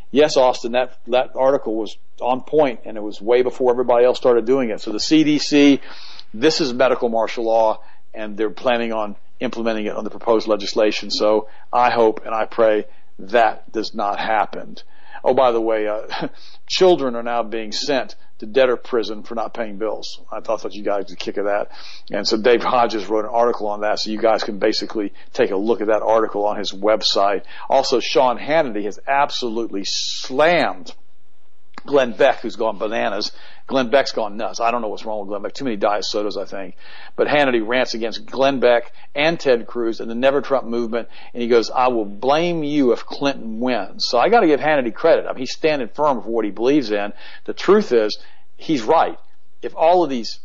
yes, Austin, that, that article was on point, and it was way before everybody else started doing it. So the C D C, this is medical martial law, and they're planning on implementing it on the proposed legislation. So I hope and I pray that does not happen. Oh, by the way, uh, children are now being sent to debtor prison for not paying bills. I thought that you guys would kick of that. And so Dave Hodges wrote an article on that, so you guys can basically take a look at that article on his website. Also, Sean Hannity has absolutely slammed Glenn Beck, who's gone bananas. Glenn Beck's gone nuts. I don't know what's wrong with Glenn Beck. Too many diet sodas, I think. But Hannity rants against Glenn Beck and Ted Cruz and the Never Trump movement, and he goes, I will blame you if Clinton wins. So I got to give Hannity credit. I mean, he's standing firm for what he believes in. The truth is, he's right. If all of these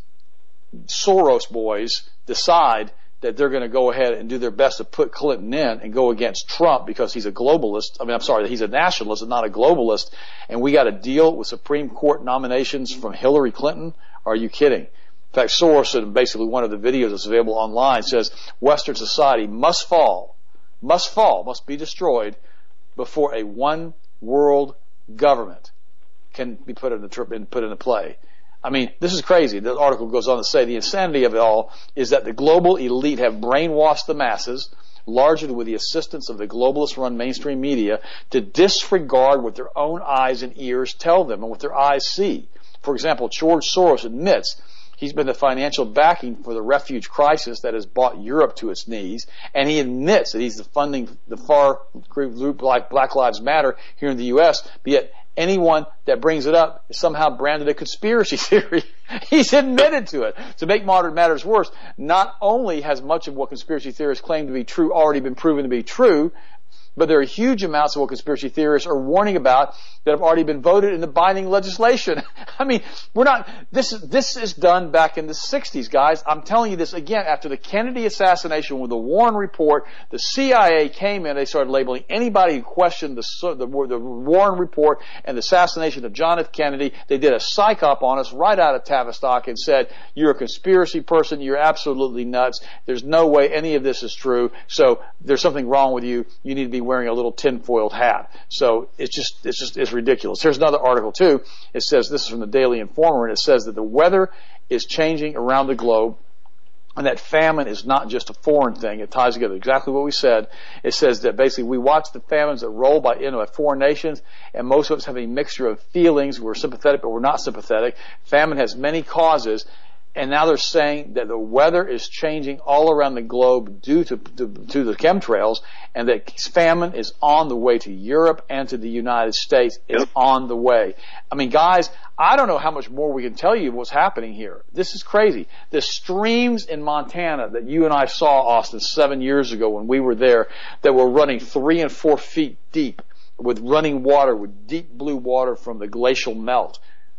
Soros boys decide that they're going to go ahead and do their best to put Clinton in and go against Trump because he's a globalist. I mean, I'm sorry, he's a nationalist and not a globalist. And we got to deal with Supreme Court nominations from Hillary Clinton. Are you kidding? In fact, Soros, in basically one of the videos that's available online, says Western society must fall, must fall, must be destroyed before a one world government can be put into, put into play. I mean, this is crazy. The article goes on to say the insanity of it all is that the global elite have brainwashed the masses, largely with the assistance of the globalist-run mainstream media, to disregard what their own eyes and ears tell them and what their eyes see. For example, George Soros admits he's been the financial backing for the refuge crisis that has brought Europe to its knees, and he admits that he's the funding the far group like Black Lives Matter here in the U S, but yet anyone that brings it up is somehow branded a conspiracy theory. He's admitted to it. To make modern matters worse, not only has much of what conspiracy theorists claim to be true already been proven to be true, but there are huge amounts of what conspiracy theorists are warning about that have already been voted into binding legislation. I mean, we're not, this is, this is done back in the sixties, guys. I'm telling you this again, after the Kennedy assassination with the Warren report, the C I A came in, they started labeling anybody who questioned the, the, the Warren report and the assassination of John F. Kennedy. They did a psych op on us right out of Tavistock and said, you're a conspiracy person, you're absolutely nuts, there's no way any of this is true, so there's something wrong with you, you need to be wearing a little tinfoiled hat. So it's just, it's just, it's ridiculous. Here's another article too. It says, this is from the Daily Informer, and it says that the weather is changing around the globe, and that famine is not just a foreign thing. It ties together exactly what we said. It says that basically we watch the famines that roll by into foreign nations, and most of us have a mixture of feelings. We're sympathetic, but we're not sympathetic. Famine has many causes. And now they're saying that the weather is changing all around the globe due to, to, to the chemtrails, and that famine is on the way to Europe and to the United States. It's yep. on the way. I mean, guys, I don't know how much more we can tell you of what's happening here. This is crazy. The streams in Montana that you and I saw, Austin, seven years ago when we were there, that were running three and four feet deep with running water, with deep blue water from the glacial melt.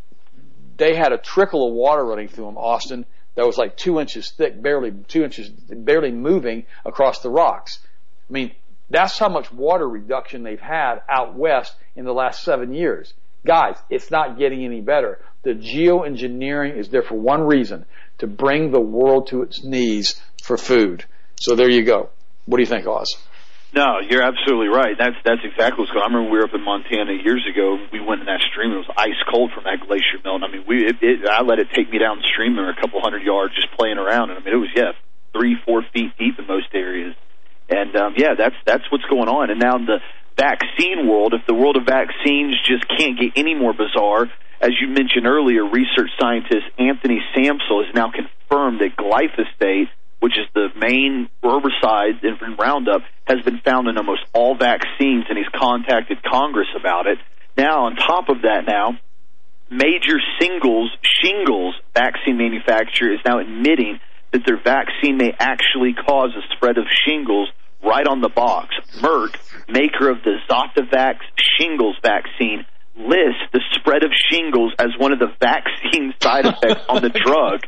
They had a trickle of water running through them, Austin, that was like two inches thick, barely two inches, barely moving across the rocks. I mean, that's how much water reduction they've had out west in the last seven years. Guys, it's not getting any better. The geoengineering is there for one reason, to bring the world to its knees for food. So there you go. What do you think, Oz? No, you're absolutely right. That's that's exactly what's going on. I remember we were up in Montana years ago. We went in that stream. It was ice cold from that glacier melt. I mean, we it, it, I let it take me downstream there a couple hundred yards just playing around. And I mean, it was, yeah, three, four feet deep in most areas. And, um, yeah, that's that's what's going on. And now in the vaccine world, if the world of vaccines just can't get any more bizarre, as you mentioned earlier, research scientist Anthony Samsel has now confirmed that glyphosate, which is the main herbicide in Roundup, has been found in almost all vaccines, and he's contacted Congress about it. Now, on top of that now, major singles, shingles vaccine manufacturer is now admitting that their vaccine may actually cause a spread of shingles right on the box. Merck, maker of the Zotavax shingles vaccine, lists the spread of shingles as one of the vaccine side effects on the drug.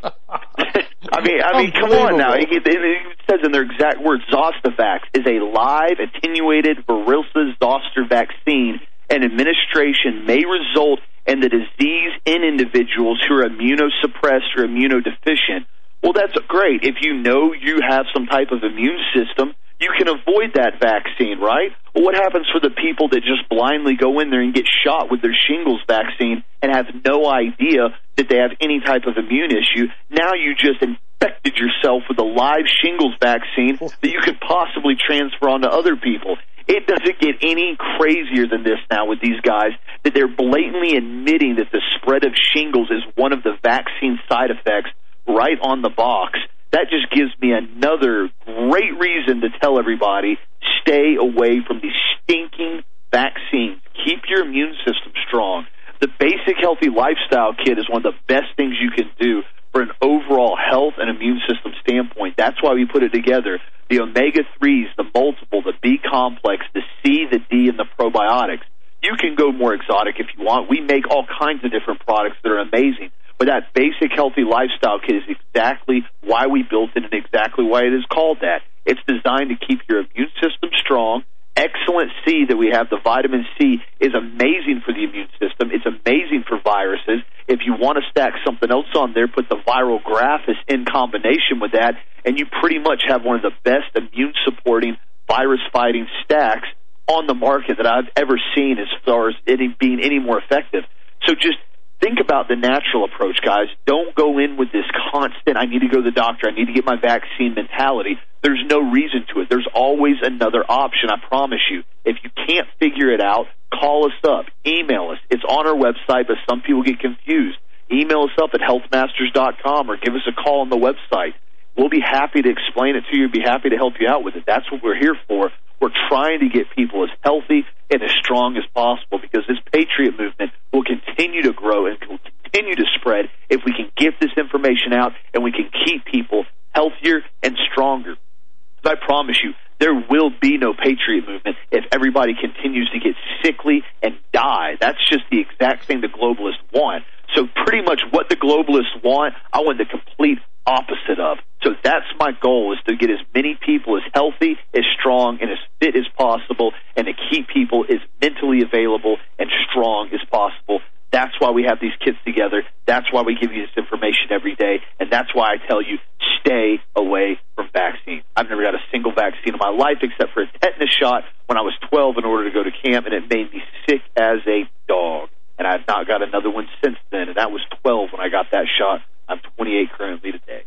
I mean, I mean, come on now. It, it, it says in their exact words, Zostavax is a live attenuated varicella zoster vaccine, and administration may result in the disease in individuals who are immunosuppressed or immunodeficient. Well, that's great. If you know you have some type of immune system, you can avoid that vaccine, right? Well, what happens for the people that just blindly go in there and get shot with their shingles vaccine and have no idea that they have any type of immune issue? Now you just infected yourself with a live shingles vaccine that you could possibly transfer on to other people. It doesn't get any crazier than this now with these guys, that they're blatantly admitting that the spread of shingles is one of the vaccine side effects right on the box. That just gives me another great reason to tell everybody, stay away from these stinking vaccines. Keep your immune system strong. The Basic Healthy Lifestyle Kit is one of the best things you can do for an overall health and immune system standpoint. That's why we put it together. The omega threes, the multiple, the B complex, the C, the D, and the probiotics. You can go more exotic if you want. We make all kinds of different products that are amazing. But that Basic Healthy Lifestyle Kit is exactly why we built it and exactly why it is called that. It's designed to keep your immune system strong. Excellent C that we have, the vitamin C, is amazing for the immune system. It's amazing for viruses. If you want to stack something else on there, put the Viral Graphis in combination with that, and you pretty much have one of the best immune-supporting, virus-fighting stacks on the market that I've ever seen as far as it being any more effective. So just think about the natural approach, guys. Don't go in with this constant, I need to go to the doctor, I need to get my vaccine mentality. There's no reason to it. There's always another option, I promise you. If you can't figure it out, call us up, email us. It's on our website, but some people get confused. Email us up at health masters dot com or give us a call on the website. We'll be happy to explain it to you, be happy to help you out with it. That's what we're here for. We're trying to get people as healthy and as strong as possible because this Patriot movement will continue to grow and will continue to spread if we can get this information out and we can keep people healthier and stronger. I promise you, there will be no Patriot movement if everybody continues to get sickly and die. That's just the exact thing the globalists want. So pretty much what the globalists want, I want the complete opposite of. So that's my goal, is to get as many people as healthy, as strong, and as fit as possible, and to keep people as mentally available and strong as possible. That's why we have these kits together. That's why we give you this information every day, and that's why I tell you, stay away from vaccines. I've never got a single vaccine in my life except for a tetanus shot when I was twelve in order to go to camp, and it made me sick as a dog. And I've not got another one since then, and that was twelve when I got that shot. I'm twenty-eight currently today.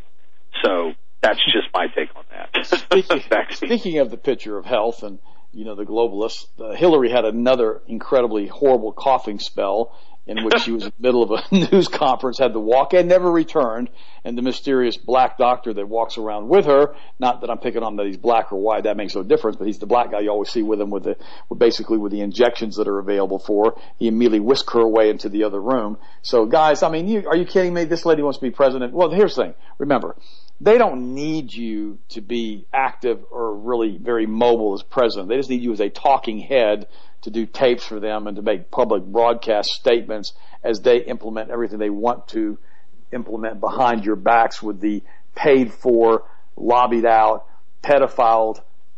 So that's just my take on that. Speaking, speaking of the picture of health and, you know, the globalists, uh, Hillary had another incredibly horrible coughing spell in which she was in the middle of a news conference, had to walk and never returned, and the mysterious black doctor that walks around with her, not that I'm picking on that he's black or white, that makes no difference, but he's the black guy you always see with him with the, with basically with the injections that are available for her. He immediately whisked her away into the other room. So guys, I mean, you, are you kidding me? This lady wants to be president. Well, here's the thing. Remember, they don't need you to be active or really very mobile as president. They just need you as a talking head to do tapes for them and to make public broadcast statements as they implement everything they want to implement behind your backs with the paid for, lobbied out, pedophile,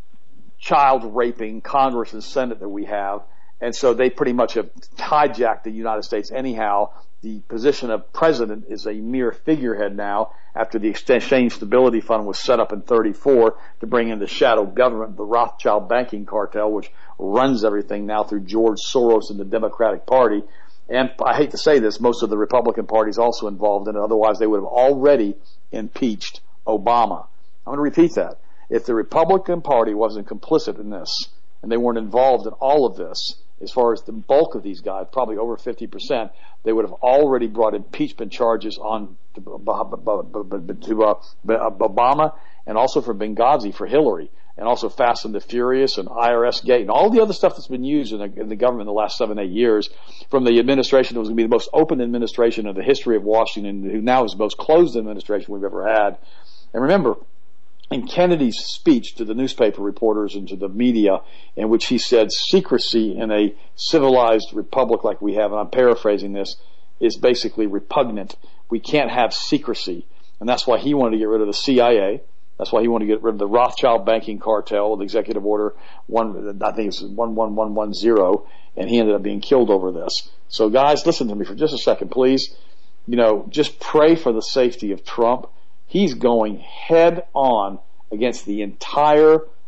child raping Congress and Senate that we have. And so they pretty much have hijacked the United States anyhow. The position of president is a mere figurehead now after the Exchange Stability Fund was set up in thirty-four to bring in the shadow government, the Rothschild banking cartel, which runs everything now through George Soros and the Democratic Party. And I hate to say this, most of the Republican Party is also involved in it. Otherwise, they would have already impeached Obama. I'm going to repeat that. If the Republican Party wasn't complicit in this and they weren't involved in all of this, as far as the bulk of these guys, probably over fifty percent, they would have already brought impeachment charges on to, to uh, Obama and also for Benghazi for Hillary, and also Fast and the Furious and I R S Gate and all the other stuff that's been used in the, in the government in the last seven, eight years from the administration that was going to be the most open administration in the history of Washington, who now is the most closed administration we've ever had. And remember, in Kennedy's speech to the newspaper reporters and to the media, in which he said secrecy in a civilized republic like we have, and I'm paraphrasing this, is basically repugnant. We can't have secrecy. And that's why he wanted to get rid of the C I A. That's why he wanted to get rid of the Rothschild banking cartel with Executive Order one, I think it's one one one one zero, and he ended up being killed over this. So guys, listen to me for just a second, please. You know, just pray for the safety of Trump. He's going head on against the entire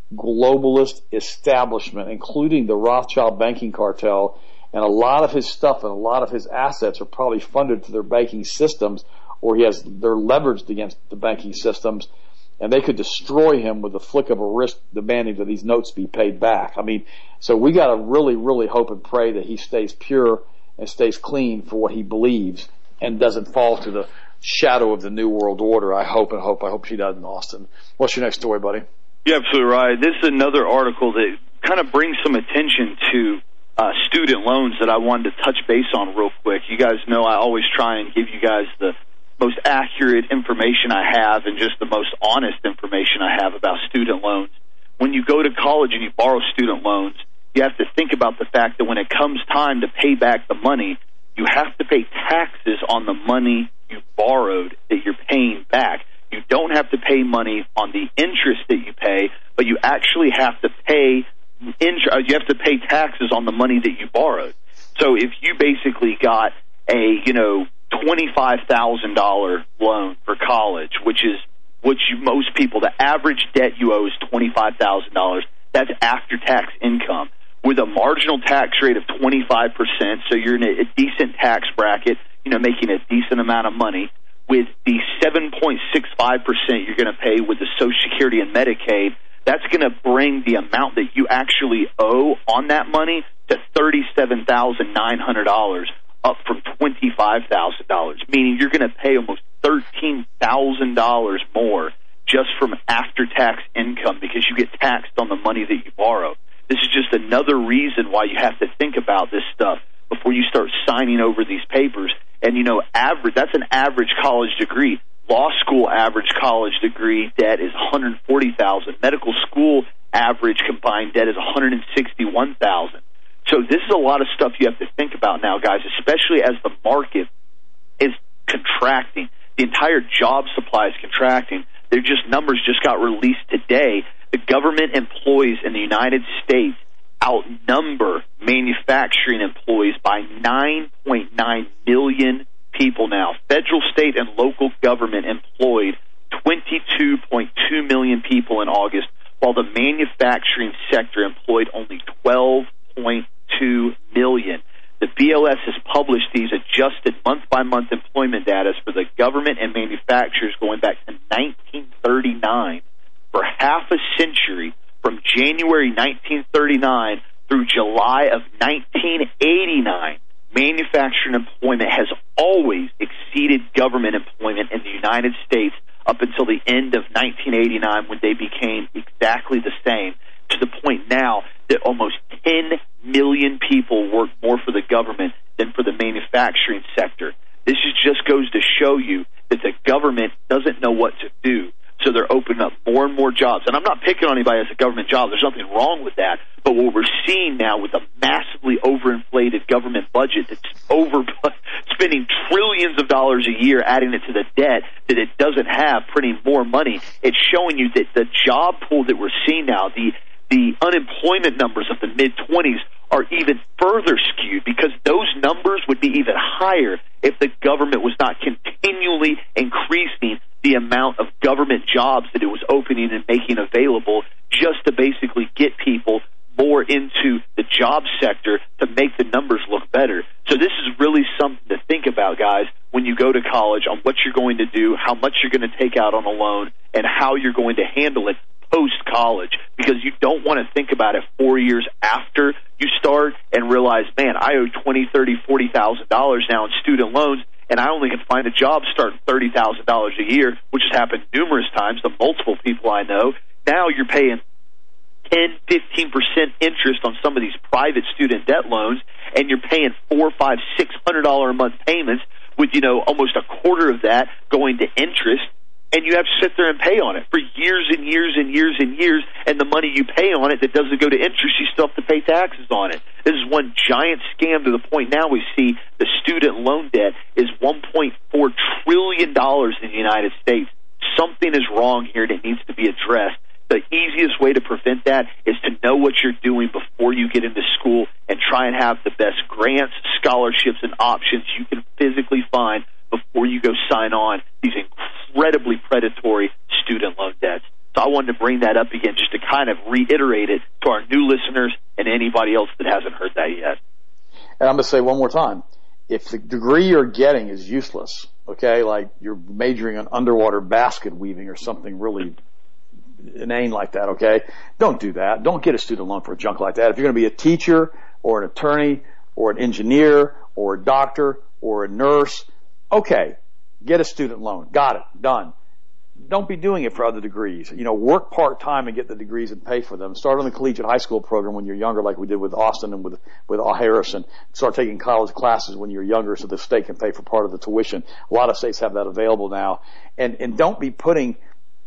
globalist establishment, including the Rothschild banking cartel, and a lot of his stuff and a lot of his assets are probably funded to their banking systems, or he has they're leveraged against the banking systems, and they could destroy him with a flick of a wrist, demanding that these notes be paid back. I mean, so we got to really, really hope and pray that he stays pure and stays clean for what he believes and doesn't fall to the shadow of the New World Order. I hope and hope. I hope she doesn't, Austin. What's your next story, buddy? You're absolutely right. This is another article that kind of brings some attention to uh, student loans that I wanted to touch base on real quick. You guys know I always try and give you guys the most accurate information I have and just the most honest information I have about student loans. When you go to college and you borrow student loans, you have to think about the fact that when it comes time to pay back the money, you have to pay taxes on the money you borrowed that you're paying back. You don't have to pay money on the interest that you pay, but you actually have to pay int- you have to pay taxes on the money that you borrowed. So if you basically got a, you know, twenty-five thousand dollars loan for college, which is which you, most people, the average debt you owe is twenty-five thousand dollars. That's after-tax income. With a marginal tax rate of twenty-five percent, so you're in a, a decent tax bracket, you know, making a decent amount of money. With the seven point six five percent you're going to pay with the Social Security and Medicaid, that's going to bring the amount that you actually owe on that money to thirty-seven thousand nine hundred dollars, up from twenty-five thousand dollars, meaning you're going to pay almost thirteen thousand dollars more just from after-tax income because you get taxed on the money that you borrow. This is just another reason why you have to think about this stuff before you start signing over these papers. And, you know, average that's an average college degree. Law school average college degree debt is one hundred forty thousand dollars. Medical school average combined debt is one hundred sixty-one thousand dollars. So this is a lot of stuff you have to think about now, guys, especially as the market is contracting. The entire job supply is contracting. They're just numbers just got released today. The government employees in the United States outnumber manufacturing employees by nine point nine million people now. Federal, state, and local government employed twenty-two point two million people in August, while the manufacturing sector employed only twelve point two million. The B L S has published these adjusted month-by-month employment data for the government and manufacturers going back to nineteen thirty-nine. For half a century, from January nineteen thirty-nine through July of nineteen eighty-nine, manufacturing employment has always exceeded government employment in the United States up until the end of nineteen eighty-nine, when they became exactly the same, to the point now that almost ten million people work more for the government than for the manufacturing sector. This is just goes to show you that the government doesn't know what to do. So they're opening up more and more jobs. And I'm not picking on anybody as a government job. There's nothing wrong with that. But what we're seeing now with a massively overinflated government budget that's over spending trillions of dollars a year, adding it to the debt that it doesn't have, printing more money, it's showing you that the job pool that we're seeing now, the the unemployment numbers of the mid-twenties are even further skewed, because those numbers would be even higher if the government was not continually increasing the amount of government jobs that it was opening and making available just to basically get people more into the job sector to make the numbers look better. So this is really something to think about, guys, when you go to college, on what you're going to do, how much you're going to take out on a loan, and how you're going to handle it post-college, because you don't want to think about it four years after you start and realize, man, I owe twenty, thirty, forty thousand dollars now in student loans, and I only can find a job starting thirty thousand dollars a year, which has happened numerous times to multiple people I know. Now you're paying ten, fifteen percent interest on some of these private student debt loans, and you're paying four, five, six hundred dollar a month payments, with, you know, almost a quarter of that going to interest. And you have to sit there and pay on it for years and years and years and years, and the money you pay on it that doesn't go to interest, you still have to pay taxes on it. This is one giant scam, to the point now we see the student loan debt is one point four trillion dollars in the United States. Something is wrong here that needs to be addressed. The easiest way to prevent that is to know what you're doing before you get into school, and try and have the best grants, scholarships, and options you can physically find before you go sign on these incredibly predatory student loan debts. So I wanted to bring that up again just to kind of reiterate it to our new listeners and anybody else that hasn't heard that yet. And I'm going to say one more time, if the degree you're getting is useless, okay, like you're majoring in underwater basket weaving or something really inane like that, okay, don't do that. Don't get a student loan for junk like that. If you're going to be a teacher or an attorney or an engineer or a doctor or a nurse, okay, get a student loan. Got it. Done. Don't be doing it for other degrees. You know, work part-time and get the degrees and pay for them. Start on the collegiate high school program when you're younger, like we did with Austin and with, with Harrison. Start taking college classes when you're younger so the state can pay for part of the tuition. A lot of states have that available now. And, and don't be putting,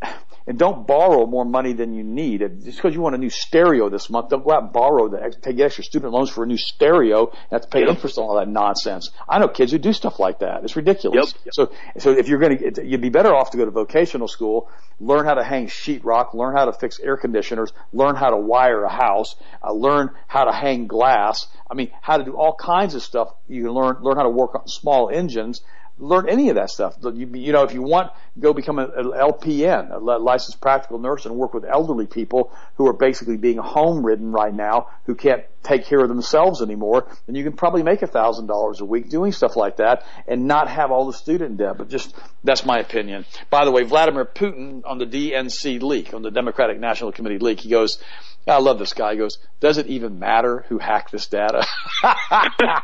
and don't borrow more money than you need. Just because you want a new stereo this month, don't go out and borrow the, take extra student loans for a new stereo and have to pay yep. interest on all that nonsense. I know kids who do stuff like that. It's ridiculous. Yep. So, so if you're going to, you'd be better off to go to vocational school, learn how to hang sheetrock, learn how to fix air conditioners, learn how to wire a house, uh, learn how to hang glass. I mean, how to do all kinds of stuff. You can learn, learn how to work on small engines. Learn any of that stuff. You, you know, if you want, go become an L P N, a licensed practical nurse, and work with elderly people who are basically being home ridden right now, who can't take care of themselves anymore. Then you can probably make a thousand dollars a week doing stuff like that and not have all the student debt. But just, that's my opinion. By the way, Vladimir Putin on the D N C leak, on the Democratic National Committee leak, he goes, I love this guy. He goes, does it even matter who hacked this data? God,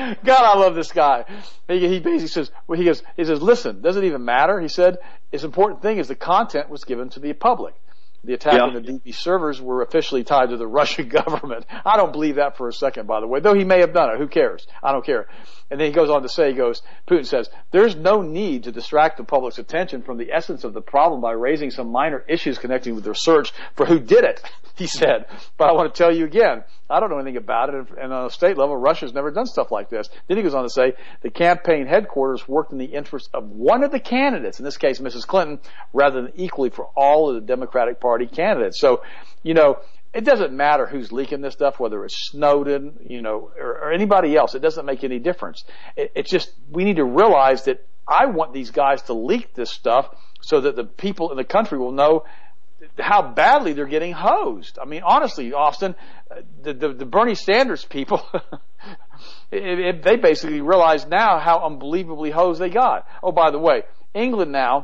I love this guy. He, he basically says, well, he goes, he says, listen, does it even matter? He said, his important thing is the content was given to the public. The attack yeah. on the D B servers were officially tied to the Russian government. I don't believe that for a second, by the way, though he may have done it. Who cares? I don't care. And then he goes on to say, he goes, Putin says, there's no need to distract the public's attention from the essence of the problem by raising some minor issues connecting with their search for who did it, he said. But I want to tell you again, I don't know anything about it, and on a state level, Russia's never done stuff like this. Then he goes on to say, the campaign headquarters worked in the interest of one of the candidates, in this case Missus Clinton, rather than equally for all of the Democratic Party candidates. So, you know, it doesn't matter who's leaking this stuff, whether it's Snowden, you know, or, or anybody else. It doesn't make any difference. It, it's just, we need to realize that I want these guys to leak this stuff so that the people in the country will know how badly they're getting hosed. I mean, honestly, Austin, the, the, the Bernie Sanders people, it, it, they basically realize now how unbelievably hosed they got. Oh, by the way, England now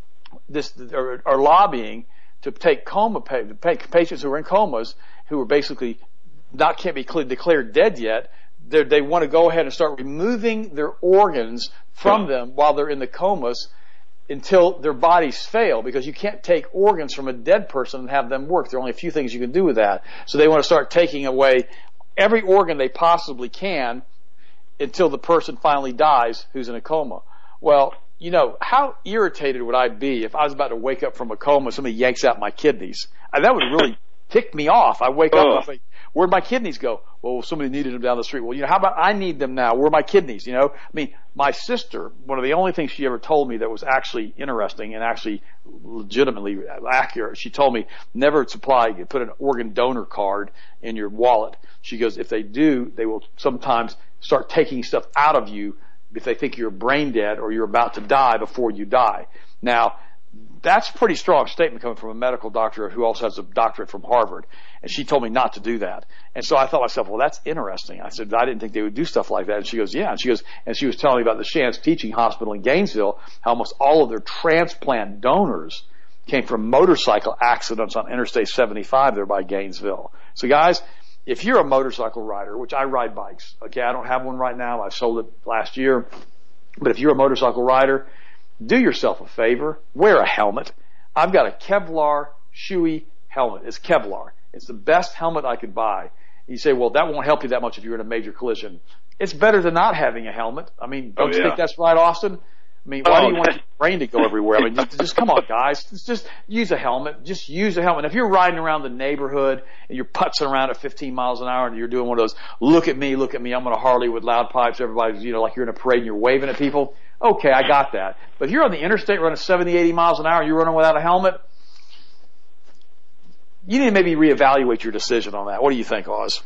this are, are lobbying to take coma to take patients who are in comas, who are basically not can't be declared dead yet. They're, they want to go ahead and start removing their organs from them while they're in the comas until their bodies fail, because you can't take organs from a dead person and have them work. There are only a few things you can do with that. So they want to start taking away every organ they possibly can until the person finally dies who's in a coma. Well, you know, how irritated would I be if I was about to wake up from a coma and somebody yanks out my kidneys? And that would really tick me off. I wake up and I think, where'd my kidneys go? Well, somebody needed them down the street. Well, you know, how about I need them now? Where are my kidneys? You know, I mean, my sister, one of the only things she ever told me that was actually interesting and actually legitimately accurate, she told me never supply, put an organ donor card in your wallet. She goes, if they do, they will sometimes start taking stuff out of you if they think you're brain dead or you're about to die before you die. Now, that's a pretty strong statement coming from a medical doctor who also has a doctorate from Harvard. And she told me not to do that. And so I thought to myself, well, that's interesting. I said, I didn't think they would do stuff like that. And she goes, yeah. And she goes, and she was telling me about the Shands Teaching Hospital in Gainesville, how almost all of their transplant donors came from motorcycle accidents on Interstate seventy-five there by Gainesville. So guys, if you're a motorcycle rider, which I ride bikes, okay, I don't have one right now. I sold it last year. But if you're a motorcycle rider, do yourself a favor, wear a helmet. I've got a Kevlar Shoei helmet. It's Kevlar. It's the best helmet I could buy. You say, well, that won't help you that much if you're in a major collision. It's better than not having a helmet. I mean, don't oh, yeah. you think that's right, Austin? I mean, why oh, do you want your brain to go everywhere? I mean, just, just come on, guys. Just, just use a helmet. Just use a helmet. If you're riding around the neighborhood and you're putzing around at fifteen miles an hour and you're doing one of those, look at me, look at me, I'm on a Harley with loud pipes, everybody's, you know, like you're in a parade and you're waving at people. Okay, I got that. But if you're on the interstate running seventy, eighty miles an hour and you're running without a helmet, you need to maybe reevaluate your decision on that. What do you think, Oz?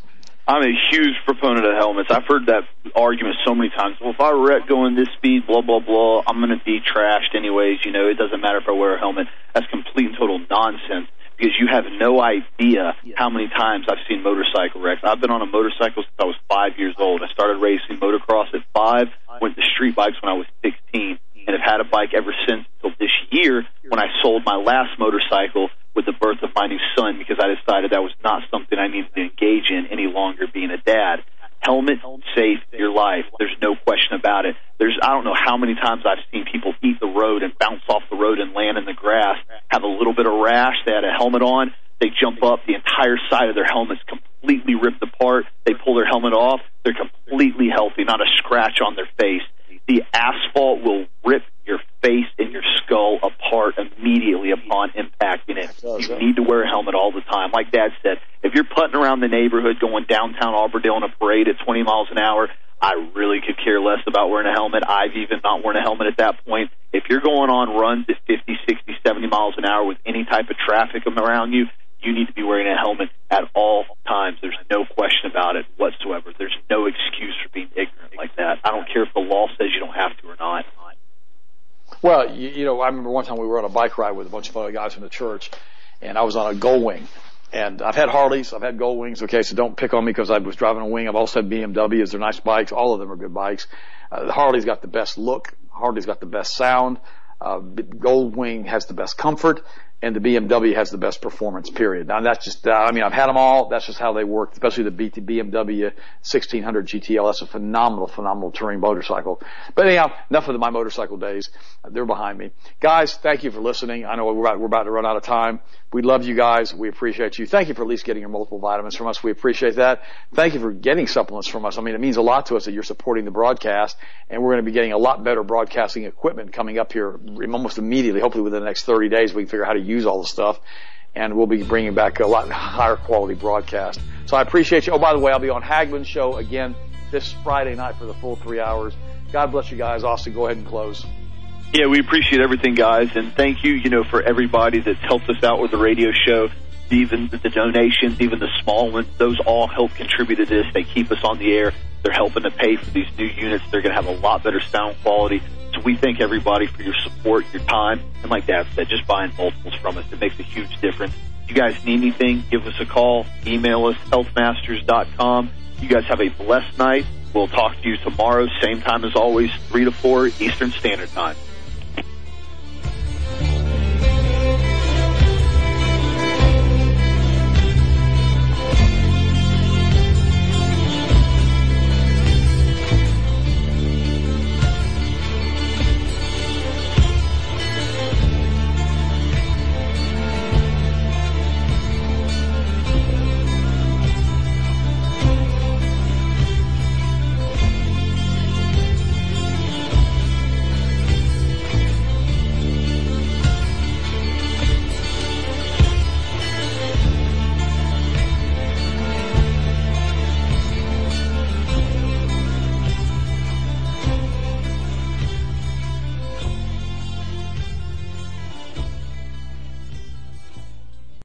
I'm a huge proponent of helmets. I've heard that argument so many times. Well, if I wreck going this speed, blah, blah, blah, I'm going to be trashed anyways. You know, it doesn't matter if I wear a helmet. That's complete and total nonsense because you have no idea how many times I've seen motorcycle wrecks. I've been on a motorcycle since I was five years old. I started racing motocross at five, went to street bikes when I was sixteen, and have had a bike ever since until this year when I sold my last motorcycle with the birth of my new son because I decided that was not something I needed to engage in any longer being a dad. Helmet save your life. There's no question about it. There's I don't know how many times I've seen people eat the road and bounce off the road and land in the grass, have a little bit of rash, they had a helmet on, they jump up, the entire side of their helmet's completely ripped apart, they pull their helmet off, they're completely healthy, not a scratch on their face. The asphalt will rip your face and your skull apart immediately upon impacting it. You need to wear a helmet all the time. Like Dad said, if you're putting around the neighborhood going downtown Auburndale in a parade at twenty miles an hour, I really could care less about wearing a helmet. I've even not worn a helmet at that point. If you're going on runs at fifty, sixty, seventy miles an hour with any type of traffic around you, you need to be wearing a helmet at all times. There's no question about it whatsoever. There's no excuse for being ignorant like that. I don't care if the law says you don't have to or not. Well, you, you know, I remember one time we were on a bike ride with a bunch of other guys from the church, and I was on a Gull Wing. And I've had Harleys, I've had Gull Wings, okay, so don't pick on me because I was driving a Wing. I've also had B M Ws. They're nice bikes. All of them are good bikes. Uh, the Harley's got the best look. Harley's got the best sound. Uh, Gull Wing has the best comfort. And the B M W has the best performance, period. Now, that's just, uh, I mean, I've had them all. That's just how they work, especially the B M W sixteen hundred G T L. That's a phenomenal, phenomenal touring motorcycle. But anyhow, enough of my motorcycle days. They're behind me. Guys, thank you for listening. I know we're about, we're about to run out of time. We love you guys. We appreciate you. Thank you for at least getting your multiple vitamins from us. We appreciate that. Thank you for getting supplements from us. I mean, it means a lot to us that you're supporting the broadcast, and we're going to be getting a lot better broadcasting equipment coming up here almost immediately. Hopefully within the next thirty days, we can figure out how to use all the stuff, and we'll be bringing back a lot higher quality broadcast. So I appreciate you. Oh, by the way, I'll be on Hagman's show again this Friday night for the full three hours. God bless you guys. Austin, go ahead and close. Yeah, we appreciate everything, guys, and thank you, you know, for everybody that's helped us out with the radio show. Even the donations, even the small ones, those all help contribute to this. They keep us on the air. They're helping to pay for these new units. They're going to have a lot better sound quality. So we thank everybody for your support, your time, and like Dad said, just buying multiples from us. It makes a huge difference. If you guys need anything, give us a call. Email us, health masters dot com. You guys have a blessed night. We'll talk to you tomorrow, same time as always, three to four Eastern Standard Time.